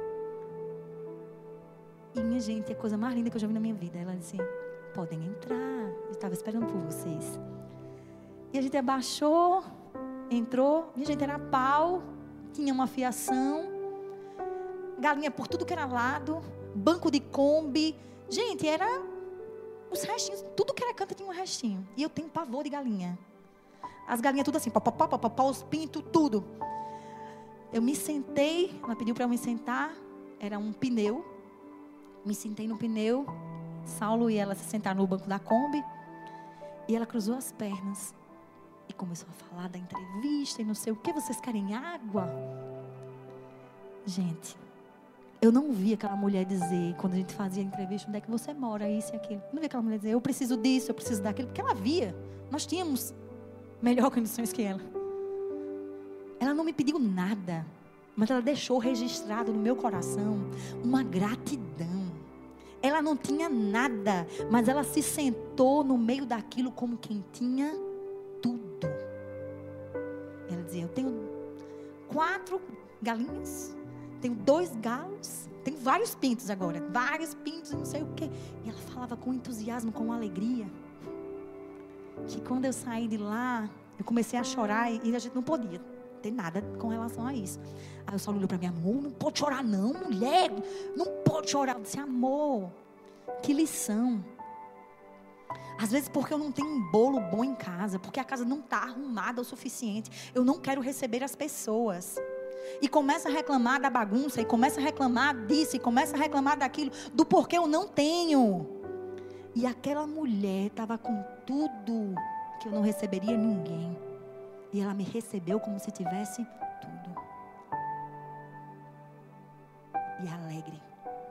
E, minha gente, é a coisa mais linda que eu já vi na minha vida. Ela disse, podem entrar, eu estava esperando por vocês. E a gente abaixou, entrou, minha gente, era pau, tinha uma fiação, galinha por tudo que era lado, banco de Kombi. Gente, era os restinhos, tudo que era canto tinha um restinho. E eu tenho pavor de galinha. As galinhas tudo assim, papapá, papapá, os pintos, tudo. Eu me sentei, ela pediu para eu me sentar, era um pneu. Me sentei no pneu, Saulo e ela se sentaram no banco da Kombi. E ela cruzou as pernas e começou a falar da entrevista e não sei o que. Vocês querem água? Gente, eu não vi aquela mulher dizer, quando a gente fazia a entrevista, onde é que você mora, isso e aquilo. Não vi aquela mulher dizer, eu preciso disso, eu preciso daquilo. Porque ela via, nós tínhamos melhor condições que ela. Ela não me pediu nada, mas ela deixou registrado no meu coração uma gratidão. Ela não tinha nada, mas ela se sentou no meio daquilo como quem tinha tudo. Ela dizia, eu tenho quatro galinhas, tenho dois galos, tenho vários pintos agora, vários pintos, não sei o quê. E ela falava com entusiasmo, com alegria. Que quando eu saí de lá, eu comecei a chorar e a gente não podia ter nada com relação a isso. Aí o Saulo olhou para mim, amor, não pode chorar não, mulher, não pode chorar. Eu disse, amor, que lição. Às vezes porque eu não tenho um bolo bom em casa, porque a casa não está arrumada o suficiente, eu não quero receber as pessoas. E começa a reclamar da bagunça, e começa a reclamar disso, e começa a reclamar daquilo, do porquê eu não tenho. E aquela mulher estava com tudo que eu não receberia ninguém. E ela me recebeu como se tivesse tudo. E alegre.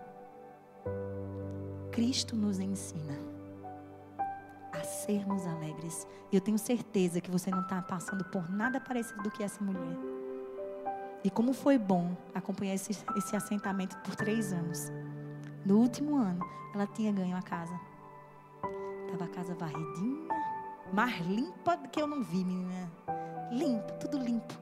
Cristo nos ensina a sermos alegres. E eu tenho certeza que você não está passando por nada parecido do que essa mulher. E como foi bom acompanhar esse, esse assentamento por três anos. No último ano, ela tinha ganho a casa. Estava a casa varridinha, mais limpa do que eu não vi, menina. Limpo, tudo limpo.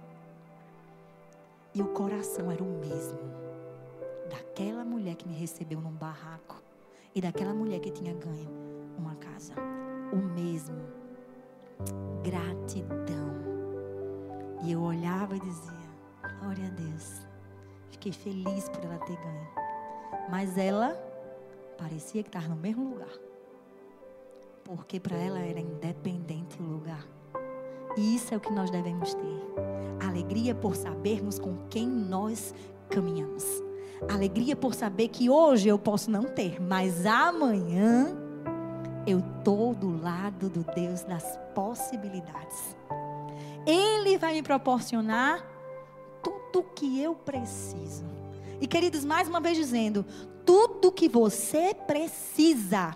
E o coração era o mesmo. Daquela mulher que me recebeu num barraco. E daquela mulher que tinha ganho uma casa. O mesmo. Gratidão. E eu olhava e dizia, glória a Deus. Fiquei feliz por ela ter ganho. Mas ela parecia que estava no mesmo lugar. Porque para ela era independente o lugar. E isso é o que nós devemos ter. Alegria por sabermos com quem nós caminhamos. Alegria por saber que hoje eu posso não ter, mas amanhã eu estou do lado do Deus das possibilidades. Ele vai me proporcionar tudo o que eu preciso. E queridos, mais uma vez dizendo, tudo que você precisa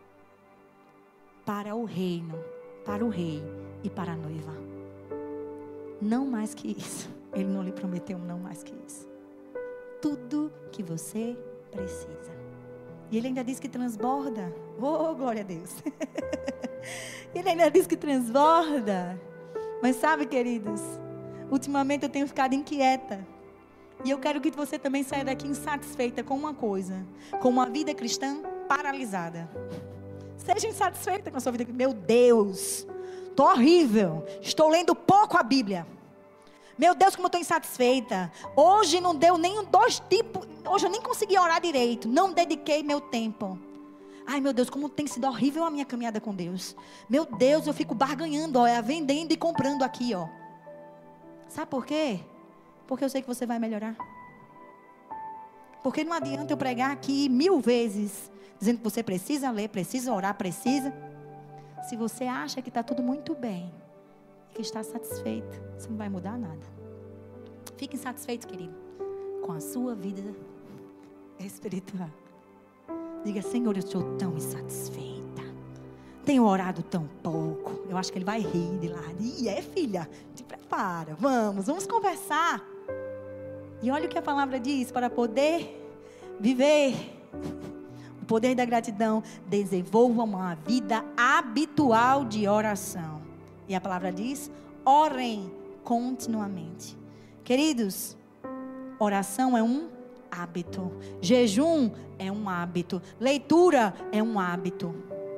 para o reino, para o rei e para a noiva. Não mais que isso. Ele não lhe prometeu não mais que isso. Tudo que você precisa. E ele ainda diz que transborda. Oh, glória a Deus. Ele ainda diz que transborda. Mas sabe, queridos, ultimamente eu tenho ficado inquieta. E eu quero que você também saia daqui insatisfeita com uma coisa. Com uma vida cristã paralisada. Seja insatisfeita com a sua vida. Meu Deus, estou horrível. Estou lendo pouco a Bíblia. Meu Deus, como eu estou insatisfeita. Hoje não deu nem dois tipos. Hoje eu nem consegui orar direito. Não dediquei meu tempo. Ai, meu Deus, como tem sido horrível a minha caminhada com Deus. Meu Deus, eu fico barganhando, ó, vendendo e comprando aqui, ó. Sabe por quê? Porque eu sei que você vai melhorar. Porque não adianta eu pregar aqui mil vezes, dizendo que você precisa ler, precisa orar, precisa. Se você acha que está tudo muito bem, que está satisfeito, você não vai mudar nada. Fique insatisfeito, querido, com a sua vida espiritual. Diga, Senhor, eu estou tão insatisfeita. Tenho orado tão pouco. Eu acho que ele vai rir de lá. E é, filha, te prepara, vamos, vamos conversar. E olha o que a palavra diz, para poder viver o poder da gratidão, desenvolva uma vida habitual de oração. E a palavra diz, orem continuamente. Queridos, oração é um hábito. Jejum é um hábito. Leitura é um hábito.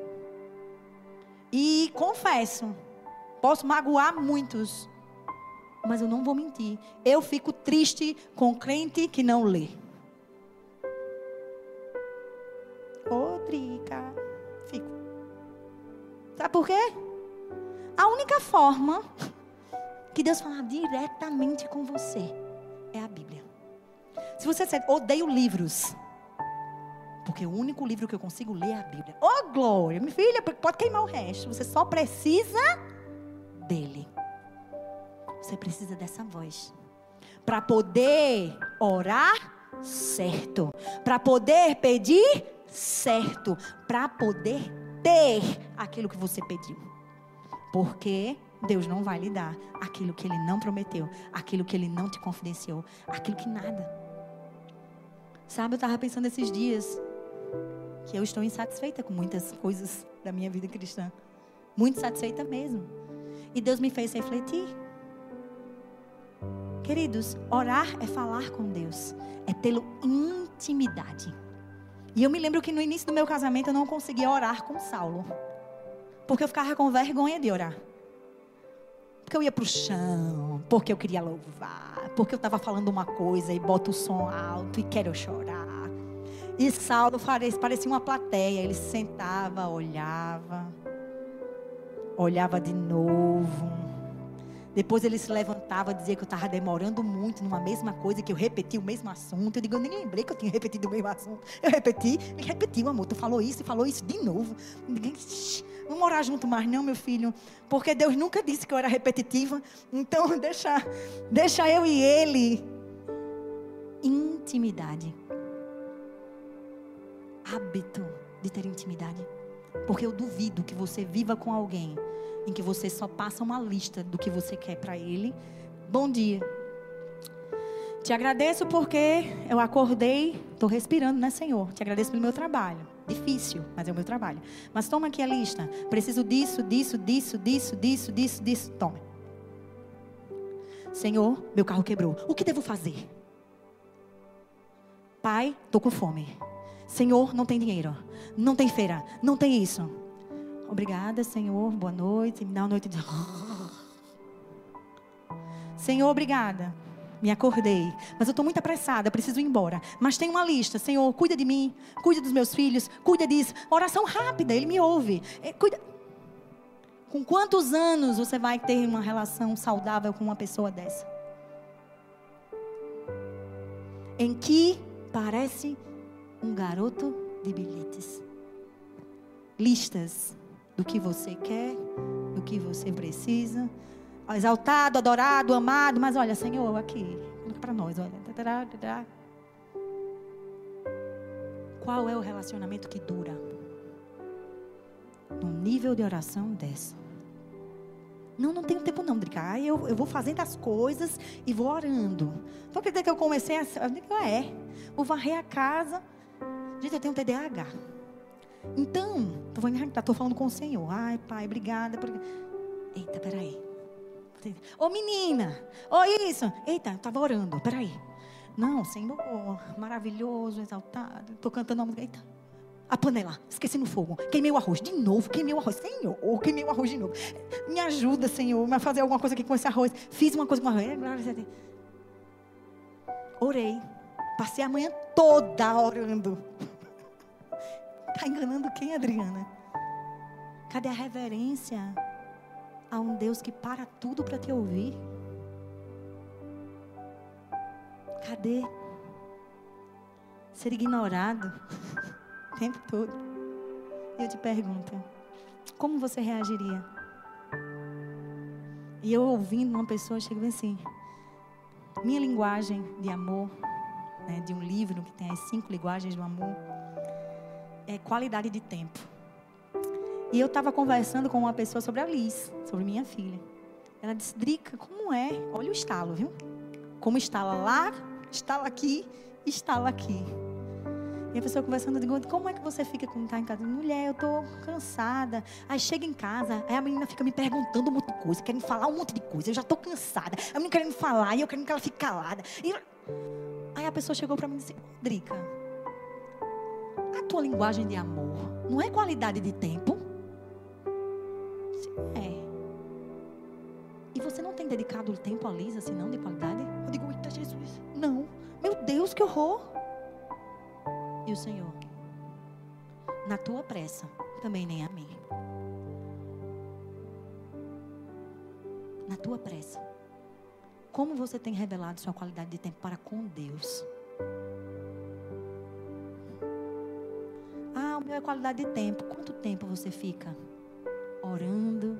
E confesso, posso magoar muitos, mas eu não vou mentir. Eu fico triste com crente que não lê. Ô, Drica, fico. Sabe por quê? A única forma que Deus fala diretamente com você é a Bíblia. Se você disser, odeio livros, porque o único livro que eu consigo ler é a Bíblia. Oh, glória, minha filha, pode queimar o resto. Você só precisa dele. Você precisa dessa voz. Para poder orar certo. Para poder pedir certo. Para poder ter aquilo que você pediu. Porque Deus não vai lhe dar aquilo que Ele não prometeu. Aquilo que Ele não te confidenciou. Aquilo que nada. Sabe, eu estava pensando esses dias que eu estou insatisfeita com muitas coisas da minha vida cristã. Muito satisfeita mesmo. E Deus me fez refletir. Queridos, orar é falar com Deus. É tê-lo intimidade. E eu me lembro que no início do meu casamento eu não conseguia orar com Saulo. Porque eu ficava com vergonha de orar. Porque eu ia para o chão. Porque eu queria louvar. Porque eu estava falando uma coisa e boto o som alto e quero chorar. E Saulo parecia uma plateia. Ele se sentava, olhava. Olhava de novo. Depois ele se levantava, dizia que eu estava demorando muito numa mesma coisa, que eu repeti o mesmo assunto. Eu digo, eu nem lembrei que eu tinha repetido o mesmo assunto. Eu repeti, me repetiu, amor. Tu falou isso e falou isso de novo. Ninguém, não morar junto mais não, meu filho. Porque Deus nunca disse que eu era repetitiva. Então, deixa, deixa eu e ele. Intimidade. Hábito de ter intimidade. Porque eu duvido que você viva com alguém em que você só passa uma lista do que você quer para ele. Bom dia. Te agradeço porque eu acordei, estou respirando, né, Senhor? Te agradeço pelo meu trabalho. Difícil, mas é o meu trabalho. Mas toma aqui a lista. Preciso disso, disso, disso, disso, disso, disso, disso. Toma. Senhor, meu carro quebrou. O que devo fazer? Pai, estou com fome. Senhor, não tem dinheiro. Não tem feira. Não tem isso. Obrigada, Senhor. Boa noite. Me dá uma noite de... Senhor, obrigada. Me acordei. Mas eu estou muito apressada. Preciso ir embora. Mas tem uma lista. Senhor, cuida de mim. Cuida dos meus filhos. Cuida disso. Oração rápida. Ele me ouve. É, cuida... Com quantos anos você vai ter uma relação saudável com uma pessoa dessa? Em que parece um garoto de bilhetes. Listas do que você quer, do que você precisa. Exaltado, adorado, amado. Mas olha, Senhor, aqui, para nós, olha. Qual é o relacionamento que dura? Num nível de oração dessa. Não, não tenho tempo não, Drica. Ah, eu, eu vou fazendo as coisas e vou orando. Então, acredita que eu comecei a... Eu digo, é, vou varrer a casa. Gente, eu tenho T D A H. Então, estou falando com o Senhor. Ai, Pai, obrigada. Por... Eita, peraí. Ô, menina. Ô, isso. Eita, eu estava orando. Peraí. Não, Senhor, maravilhoso, exaltado. Estou cantando a música. Eita. A panela, esqueci no fogo. Queimei o arroz. De novo, queimei o arroz. Senhor, queimei o arroz de novo. Me ajuda, Senhor, a fazer alguma coisa aqui com esse arroz. Fiz uma coisa com o arroz. Orei. Passei a manhã toda orando. Está enganando quem, Adriana? Cadê a reverência a um Deus que para tudo para te ouvir? Cadê? Ser ignorado o tempo todo. E eu te pergunto, como você reagiria? E eu ouvindo uma pessoa, chego assim, minha linguagem de amor, né, de um livro que tem as cinco linguagens do amor, é qualidade de tempo. E eu estava conversando com uma pessoa sobre a Liz, sobre minha filha. Ela disse, Drica, como é? Olha o estalo, viu? Como estala lá, estala aqui, estala aqui. E a pessoa conversando, eu digo, como é que você fica quando está em casa? Mulher, eu estou cansada. Aí chega em casa, aí a menina fica me perguntando um monte de coisa, querendo falar um monte de coisa. Eu já estou cansada. A menina querendo falar e eu querendo que ela fique calada. E... Aí a pessoa chegou para mim e disse, Drica, a tua linguagem de amor não é qualidade de tempo? É. E você não tem dedicado o tempo a Liz, assim, não, de qualidade? Eu digo, eita Jesus, não. Meu Deus, que horror. E o Senhor, na tua pressa, também nem a mim. Na tua pressa. Como você tem revelado sua qualidade de tempo para com Deus? Ah, o meu é qualidade de tempo. Quanto tempo você fica orando,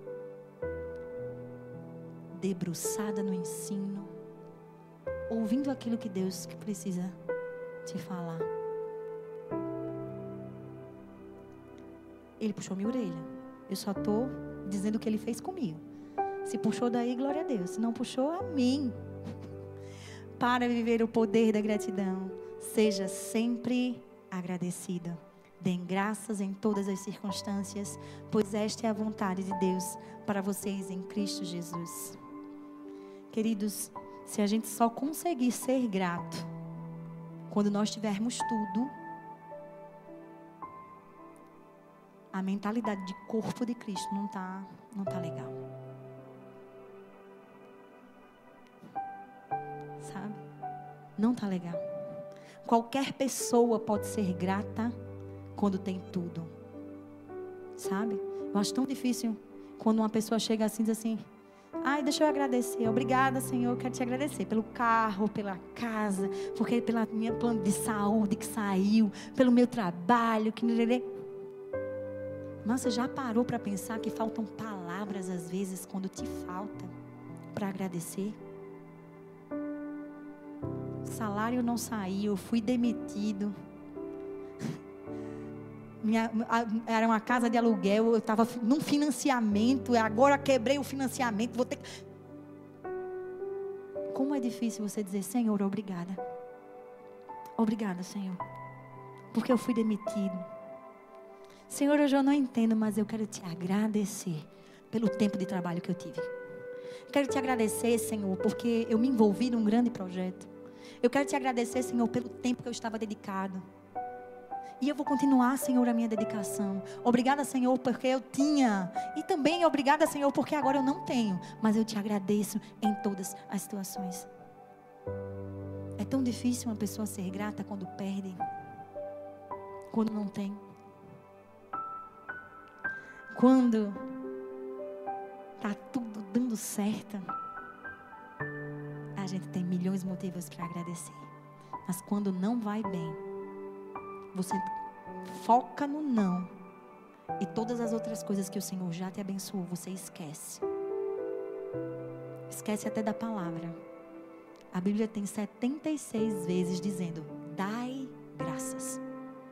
debruçada no ensino, ouvindo aquilo que Deus precisa te falar? Ele puxou minha orelha. Eu só estou dizendo o que ele fez comigo. Se puxou daí, glória a Deus. Se não puxou, amém. Para viver o poder da gratidão, seja sempre agradecido. Dêem graças em todas as circunstâncias, pois esta é a vontade de Deus para vocês em Cristo Jesus. Queridos, se a gente só conseguir ser grato quando nós tivermos tudo, a mentalidade de corpo de Cristo não está não tá legal. Sabe? Não está legal. Qualquer pessoa pode ser grata quando tem tudo. Sabe? Eu acho tão difícil quando uma pessoa chega assim e diz assim, Ai, deixa eu agradecer. Obrigada, Senhor. Eu quero te agradecer pelo carro, pela casa, porque pela minha plano de saúde que saiu, pelo meu trabalho. Que... Mas você já parou para pensar que faltam palavras às vezes quando te falta para agradecer? Salário não saiu, fui demitido. Minha, era uma casa de aluguel, eu estava num financiamento, agora quebrei o financiamento, vou ter que... Como é difícil você dizer, Senhor, obrigada. Obrigada, Senhor, porque eu fui demitido. Senhor, hoje eu não entendo, mas eu quero te agradecer pelo tempo de trabalho que eu tive. Quero te agradecer, Senhor, porque eu me envolvi num grande projeto. Eu quero te agradecer, Senhor, pelo tempo que eu estava dedicado. E eu vou continuar, Senhor, a minha dedicação. Obrigada, Senhor, porque eu tinha. E também obrigada, Senhor, porque agora eu não tenho. Mas eu te agradeço em todas as situações. É tão difícil uma pessoa ser grata quando perde. Quando não tem. Quando está tudo dando certo. A gente tem milhões de motivos para agradecer. Mas quando não vai bem, você foca no não. E todas as outras coisas que o Senhor já te abençoou, você esquece. Esquece até da palavra. A Bíblia tem setenta e seis vezes dizendo, dai graças.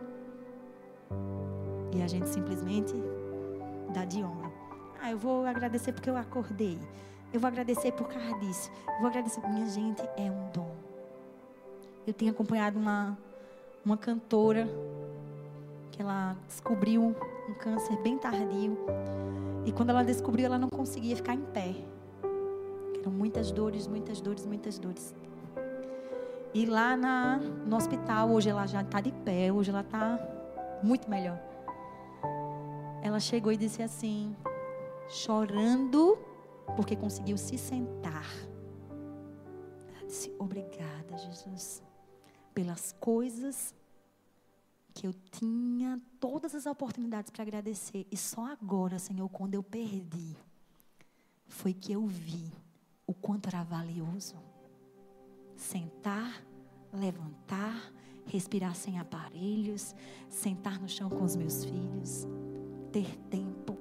E a gente simplesmente dá de ombro. Ah, eu vou agradecer porque eu acordei. Eu vou agradecer por causa disso. Eu vou agradecer. Minha gente, é um dom. Eu tenho acompanhado uma... uma cantora que ela descobriu um câncer bem tardio e quando ela descobriu ela não conseguia ficar em pé, eram muitas dores, muitas dores, muitas dores e lá na, no hospital, hoje ela já está de pé, hoje ela está muito melhor. Ela chegou e disse assim, chorando porque conseguiu se sentar, ela disse, obrigada, Jesus, pelas coisas que eu tinha todas as oportunidades para agradecer. E só agora, Senhor, quando eu perdi, foi que eu vi o quanto era valioso. Sentar, levantar, respirar sem aparelhos, sentar no chão com os meus filhos, ter tempo.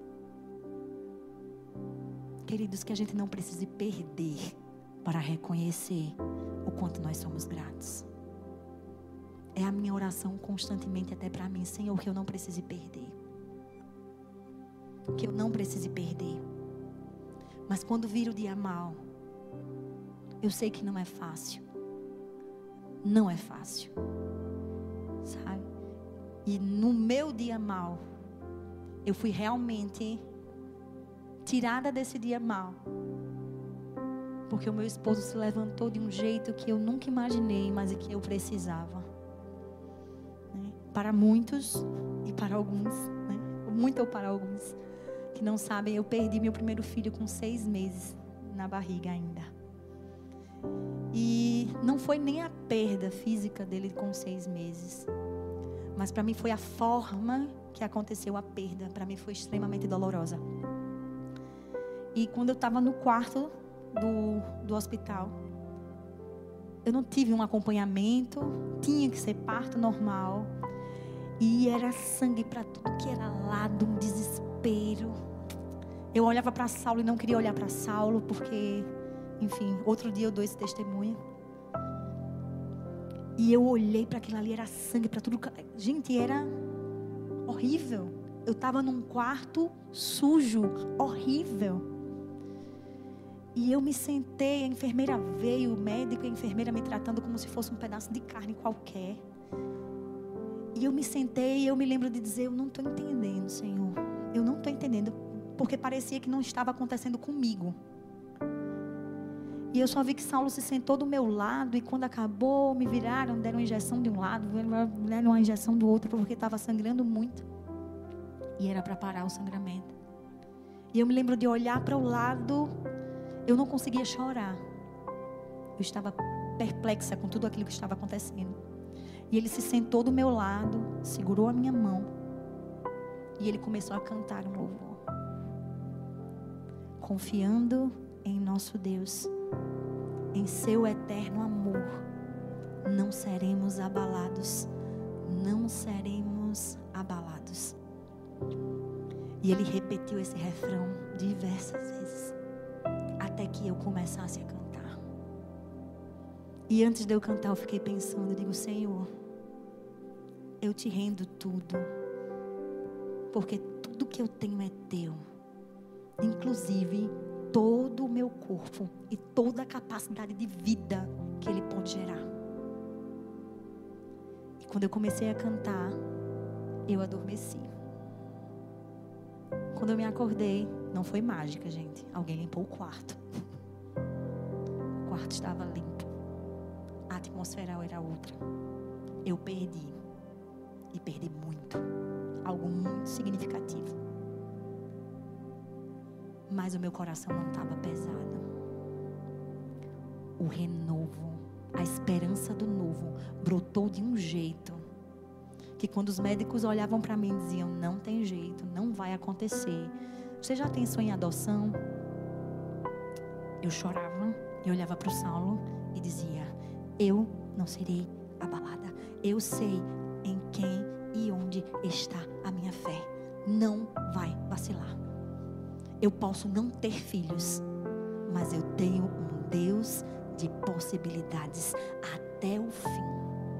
Queridos, que a gente não precise perder para reconhecer o quanto nós somos gratos. É a minha oração constantemente até para mim, Senhor, que eu não precise perder. Que eu não precise perder. Mas quando vir o dia mal, eu sei que não é fácil. Não é fácil. Sabe? E no meu dia mal, eu fui realmente tirada desse dia mal. Porque o meu esposo se levantou de um jeito que eu nunca imaginei, mas que eu precisava. Para muitos e para alguns, né? Muito ou para alguns que não sabem, eu perdi meu primeiro filho com seis meses na barriga ainda. E não foi nem a perda física dele com seis meses, mas para mim foi a forma que aconteceu a perda. Para mim foi extremamente dolorosa. E quando eu estava no quarto do, do hospital, eu não tive um acompanhamento, tinha que ser parto normal. E era sangue para tudo que era lado, um desespero. Eu olhava para Saulo e não queria olhar para Saulo, porque, enfim, outro dia eu dou esse testemunho. E eu olhei para aquilo ali, era sangue para tudo. Gente, era horrível. Eu estava num quarto sujo, horrível. E eu me sentei, a enfermeira veio, o médico e a enfermeira me tratando como se fosse um pedaço de carne qualquer. E eu me sentei e eu me lembro de dizer, eu não estou entendendo, Senhor. Eu não estou entendendo, porque parecia que não estava acontecendo comigo. E eu só vi que Saulo se sentou do meu lado e quando acabou, me viraram, deram uma injeção de um lado, deram uma injeção do outro, porque estava sangrando muito. E era para parar o sangramento. E eu me lembro de olhar para o lado, eu não conseguia chorar. Eu estava perplexa com tudo aquilo que estava acontecendo. E ele se sentou do meu lado, segurou a minha mão. E ele começou a cantar um louvor. Confiando em nosso Deus, em seu eterno amor, não seremos abalados. Não seremos abalados. E ele repetiu esse refrão diversas vezes, até que eu começasse a cantar. E antes de eu cantar, eu fiquei pensando, eu digo, Senhor, eu te rendo tudo, porque tudo que eu tenho é teu, inclusive todo o meu corpo e toda a capacidade de vida que ele pode gerar. E quando eu comecei a cantar, eu adormeci. Quando eu me acordei, não foi mágica, gente. Alguém limpou o quarto. O quarto estava limpo. A atmosfera era outra. Eu perdi. E perdi muito. Algo muito significativo. Mas o meu coração não estava pesado. O renovo, a esperança do novo brotou de um jeito que quando os médicos olhavam para mim e diziam, não tem jeito, não vai acontecer. Você já pensou em adoção? Eu chorava e olhava para o Saulo e dizia, eu não serei abalada. Eu sei em quem e onde está a minha fé. Não vai vacilar. Eu posso não ter filhos, mas eu tenho um Deus de possibilidades até o fim.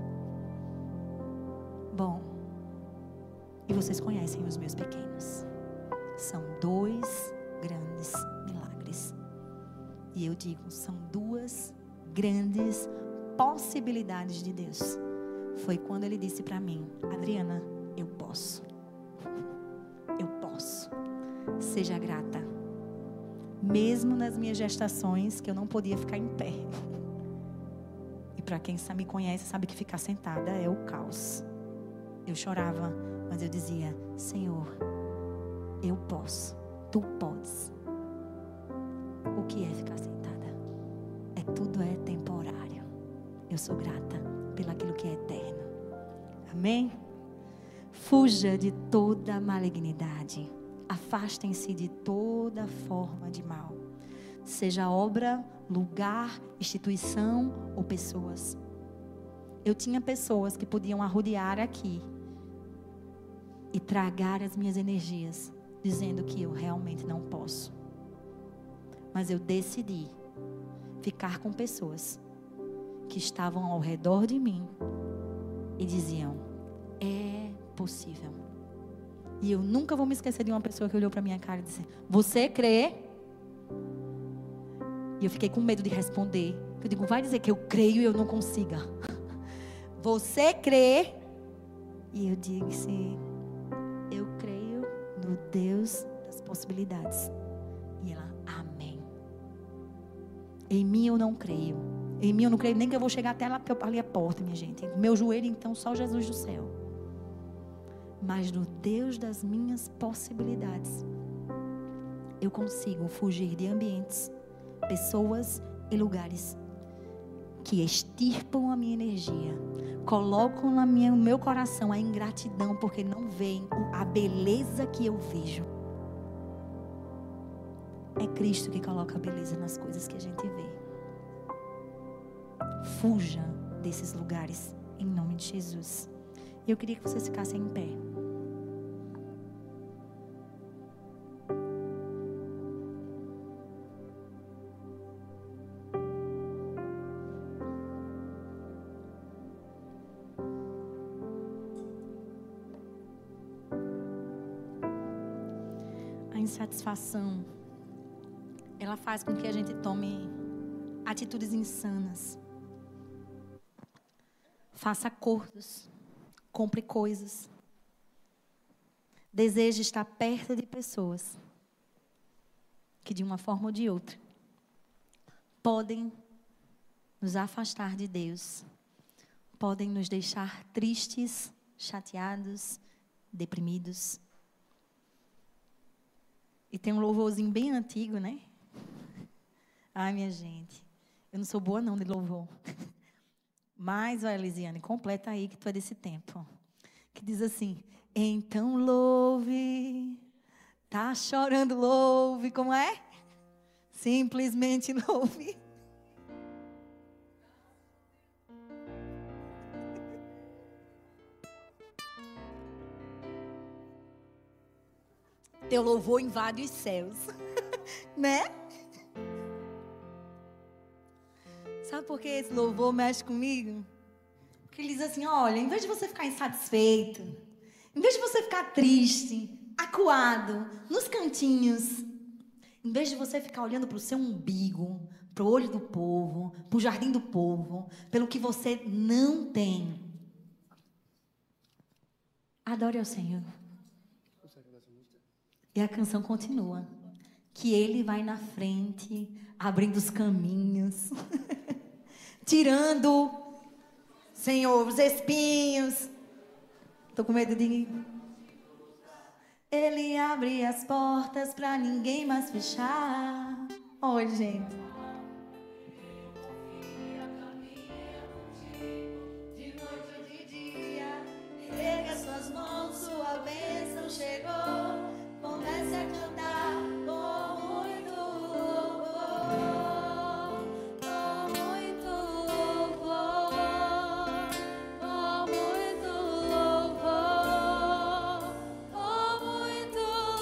Bom, e vocês conhecem os meus pequenos. São dois grandes milagres. E eu digo, são duas grandes possibilidades de Deus. Foi quando ele disse para mim, Adriana, eu posso. Eu posso. Seja grata. Mesmo nas minhas gestações, que eu não podia ficar em pé. E para quem me conhece, sabe que ficar sentada é o caos. Eu chorava, mas eu dizia, Senhor, eu posso, tu podes. O que é ficar sentada? É tudo é temporário. Eu sou grata pelaquilo que é eterno. Amém? Fuja de toda malignidade. Afastem-se de toda forma de mal. Seja obra, lugar, instituição ou pessoas. Eu tinha pessoas que podiam arrodear aqui e tragar as minhas energias, dizendo que eu realmente não posso. Mas eu decidi ficar com pessoas que estavam ao redor de mim e diziam, é possível. E eu nunca vou me esquecer de uma pessoa que olhou para minha cara e disse, você crê? E eu fiquei com medo de responder. Eu digo, vai dizer que eu creio e eu não consiga. Você crê? E eu disse, eu creio no Deus das possibilidades. E ela, amém. Em mim eu não creio. Em mim eu não creio nem que eu vou chegar até lá, ali a porta, minha gente. Meu joelho, então, só Jesus do céu. Mas no Deus das minhas possibilidades, eu consigo fugir de ambientes, pessoas e lugares que extirpam a minha energia, colocam na minha, no meu coração a ingratidão, porque não veem a beleza que eu vejo. É Cristo que coloca a beleza nas coisas que a gente vê. Fuja desses lugares, em nome de Jesus. Eu queria que vocês ficassem em pé. A insatisfação, ela faz com que a gente tome atitudes insanas. Faça acordos. Compre coisas. Deseje estar perto de pessoas que, de uma forma ou de outra, podem nos afastar de Deus, podem nos deixar tristes, chateados, deprimidos. E tem um louvorzinho bem antigo, né? Ai, minha gente, eu não sou boa não de louvor. Mas, olha, Elisiane, completa aí que tu é desse tempo. Que diz assim, então louve, tá chorando, louve, como é? Simplesmente louve. Teu louvor invade os céus. Né? Sabe por que esse louvor mexe comigo? Porque ele diz assim, olha, em vez de você ficar insatisfeito, em vez de você ficar triste, acuado, nos cantinhos, em vez de você ficar olhando para o seu umbigo, para o olho do povo, para o jardim do povo, pelo que você não tem, adore ao Senhor. E a canção continua. Que Ele vai na frente, abrindo os caminhos, tirando, Senhor, os espinhos. Estou com medo de... Ele abre as portas para ninguém mais fechar. Oi, gente. De noite ou de dia, erga suas mãos, sua bênção chegou. Comece a cantar com muito louvor, com muito louvor, com muito louvor, com muito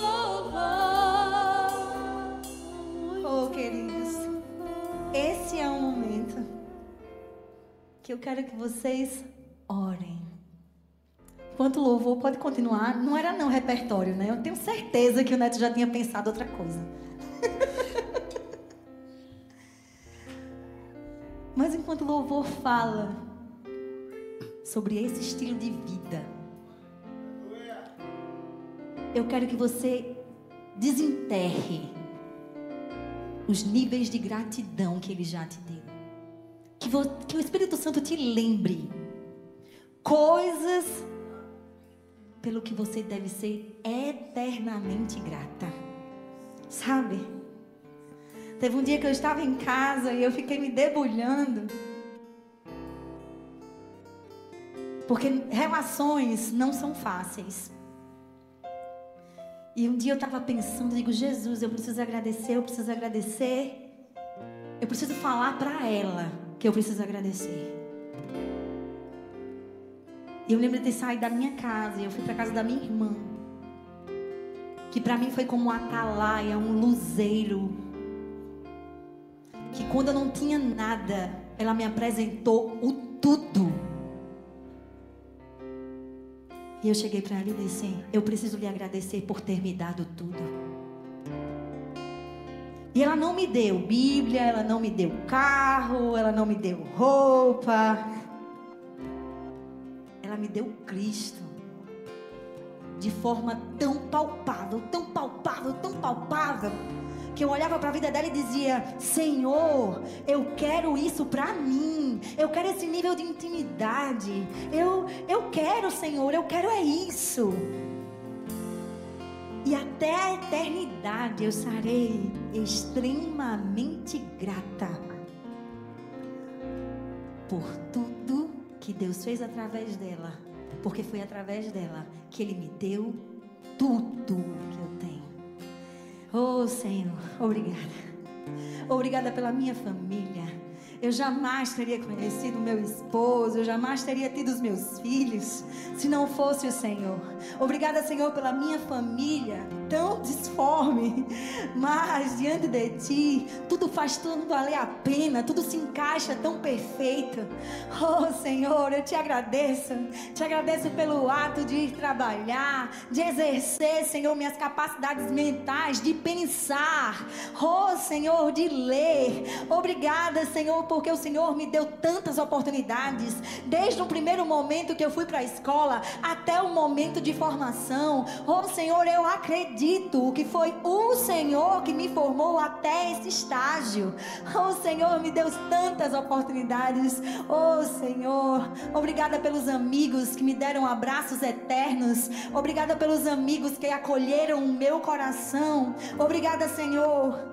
louvor. Oh, queridos, esse é um momento que eu quero que vocês orem. Enquanto o louvor pode continuar, não era não repertório, né? Eu tenho certeza que o Neto já tinha pensado outra coisa. Mas enquanto o louvor fala sobre esse estilo de vida, eu quero que você desenterre os níveis de gratidão que Ele já te deu. Que, vo- que o Espírito Santo te lembre coisas pelo que você deve ser eternamente grata. Sabe? Teve um dia que eu estava em casa e eu fiquei me debulhando. Porque relações não são fáceis. E um dia eu estava pensando, digo, Jesus, eu preciso agradecer, eu preciso agradecer. Eu preciso falar para ela que eu preciso agradecer. E eu lembro de ter saído da minha casa e eu fui para a casa da minha irmã. Que para mim foi como um atalaia, um luzeiro. Que quando eu não tinha nada, ela me apresentou o tudo. E eu cheguei para ela e disse, eu preciso lhe agradecer por ter me dado tudo. E ela não me deu Bíblia, ela não me deu carro, ela não me deu roupa. Ela me deu Cristo. De forma tão palpável, tão palpável, tão palpável, que eu olhava para a vida dela e dizia, Senhor, eu quero isso para mim. Eu quero esse nível de intimidade. Eu, eu quero, Senhor, eu quero é isso. E até a eternidade eu serei extremamente grata por tudo que Deus fez através dela. Porque foi através dela que Ele me deu tudo que eu tenho. Oh, Senhor, obrigada. Obrigada pela minha família. Eu jamais teria conhecido meu esposo, eu jamais teria tido os meus filhos, se não fosse o Senhor. Obrigada, Senhor, pela minha família, tão disforme, mas diante de Ti, tudo faz tudo valer a pena, tudo se encaixa tão perfeito. Oh, Senhor, eu Te agradeço, Te agradeço pelo ato de ir trabalhar, de exercer, Senhor, minhas capacidades mentais, de pensar, oh, Senhor, de ler. Obrigada, Senhor, porque o Senhor me deu tantas oportunidades, desde o primeiro momento que eu fui para a escola, até o momento de formação. Oh, Senhor, eu acredito que foi o Senhor que me formou até esse estágio. Oh, Senhor, me deu tantas oportunidades. Oh, Senhor, obrigada pelos amigos que me deram abraços eternos. Obrigada pelos amigos que acolheram o meu coração. Obrigada, Senhor.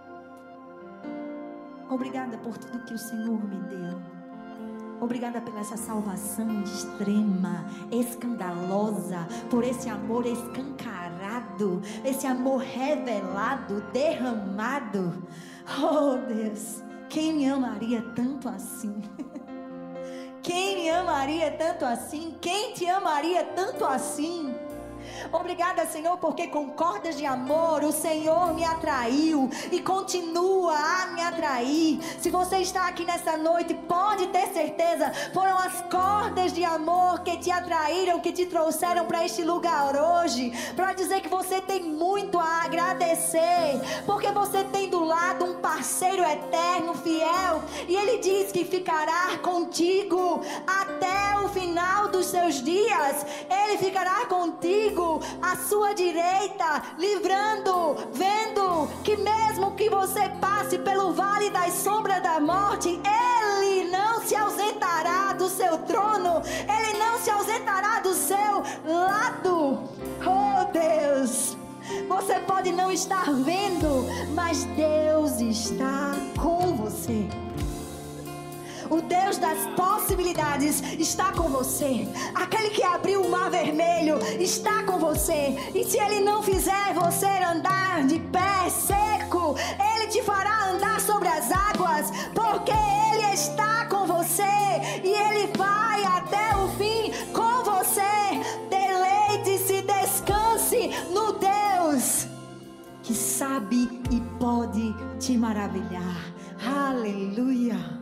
Obrigada por tudo que o Senhor me deu. Obrigada pela essa salvação extrema, escandalosa, por esse amor escancarado, esse amor revelado, derramado. Oh Deus, quem me amaria tanto assim? Quem me amaria tanto assim? Quem te amaria tanto assim? Obrigada, Senhor, porque com cordas de amor o Senhor me atraiu e continua a me atrair. Se você está aqui nessa noite, pode ter certeza, foram as cordas de amor que te atraíram, que te trouxeram para este lugar hoje, para dizer que você tem muito a agradecer, porque você tem do lado um parceiro eterno, fiel, e Ele diz que ficará contigo até o final dos seus dias. Ele ficará contigo à sua direita, livrando, vendo que mesmo que você passe pelo vale das sombras da morte, Ele não se ausentará do seu trono, Ele não se ausentará do seu lado. Oh Deus, você pode não estar vendo, mas Deus está com você. O Deus das possibilidades está com você. Aquele que abriu o mar vermelho está com você. E se Ele não fizer você andar de pé seco, Ele te fará andar sobre as águas, porque Ele está com você e Ele vai até o fim com você. Deleite-se, descanse no Deus que sabe e pode te maravilhar. Aleluia.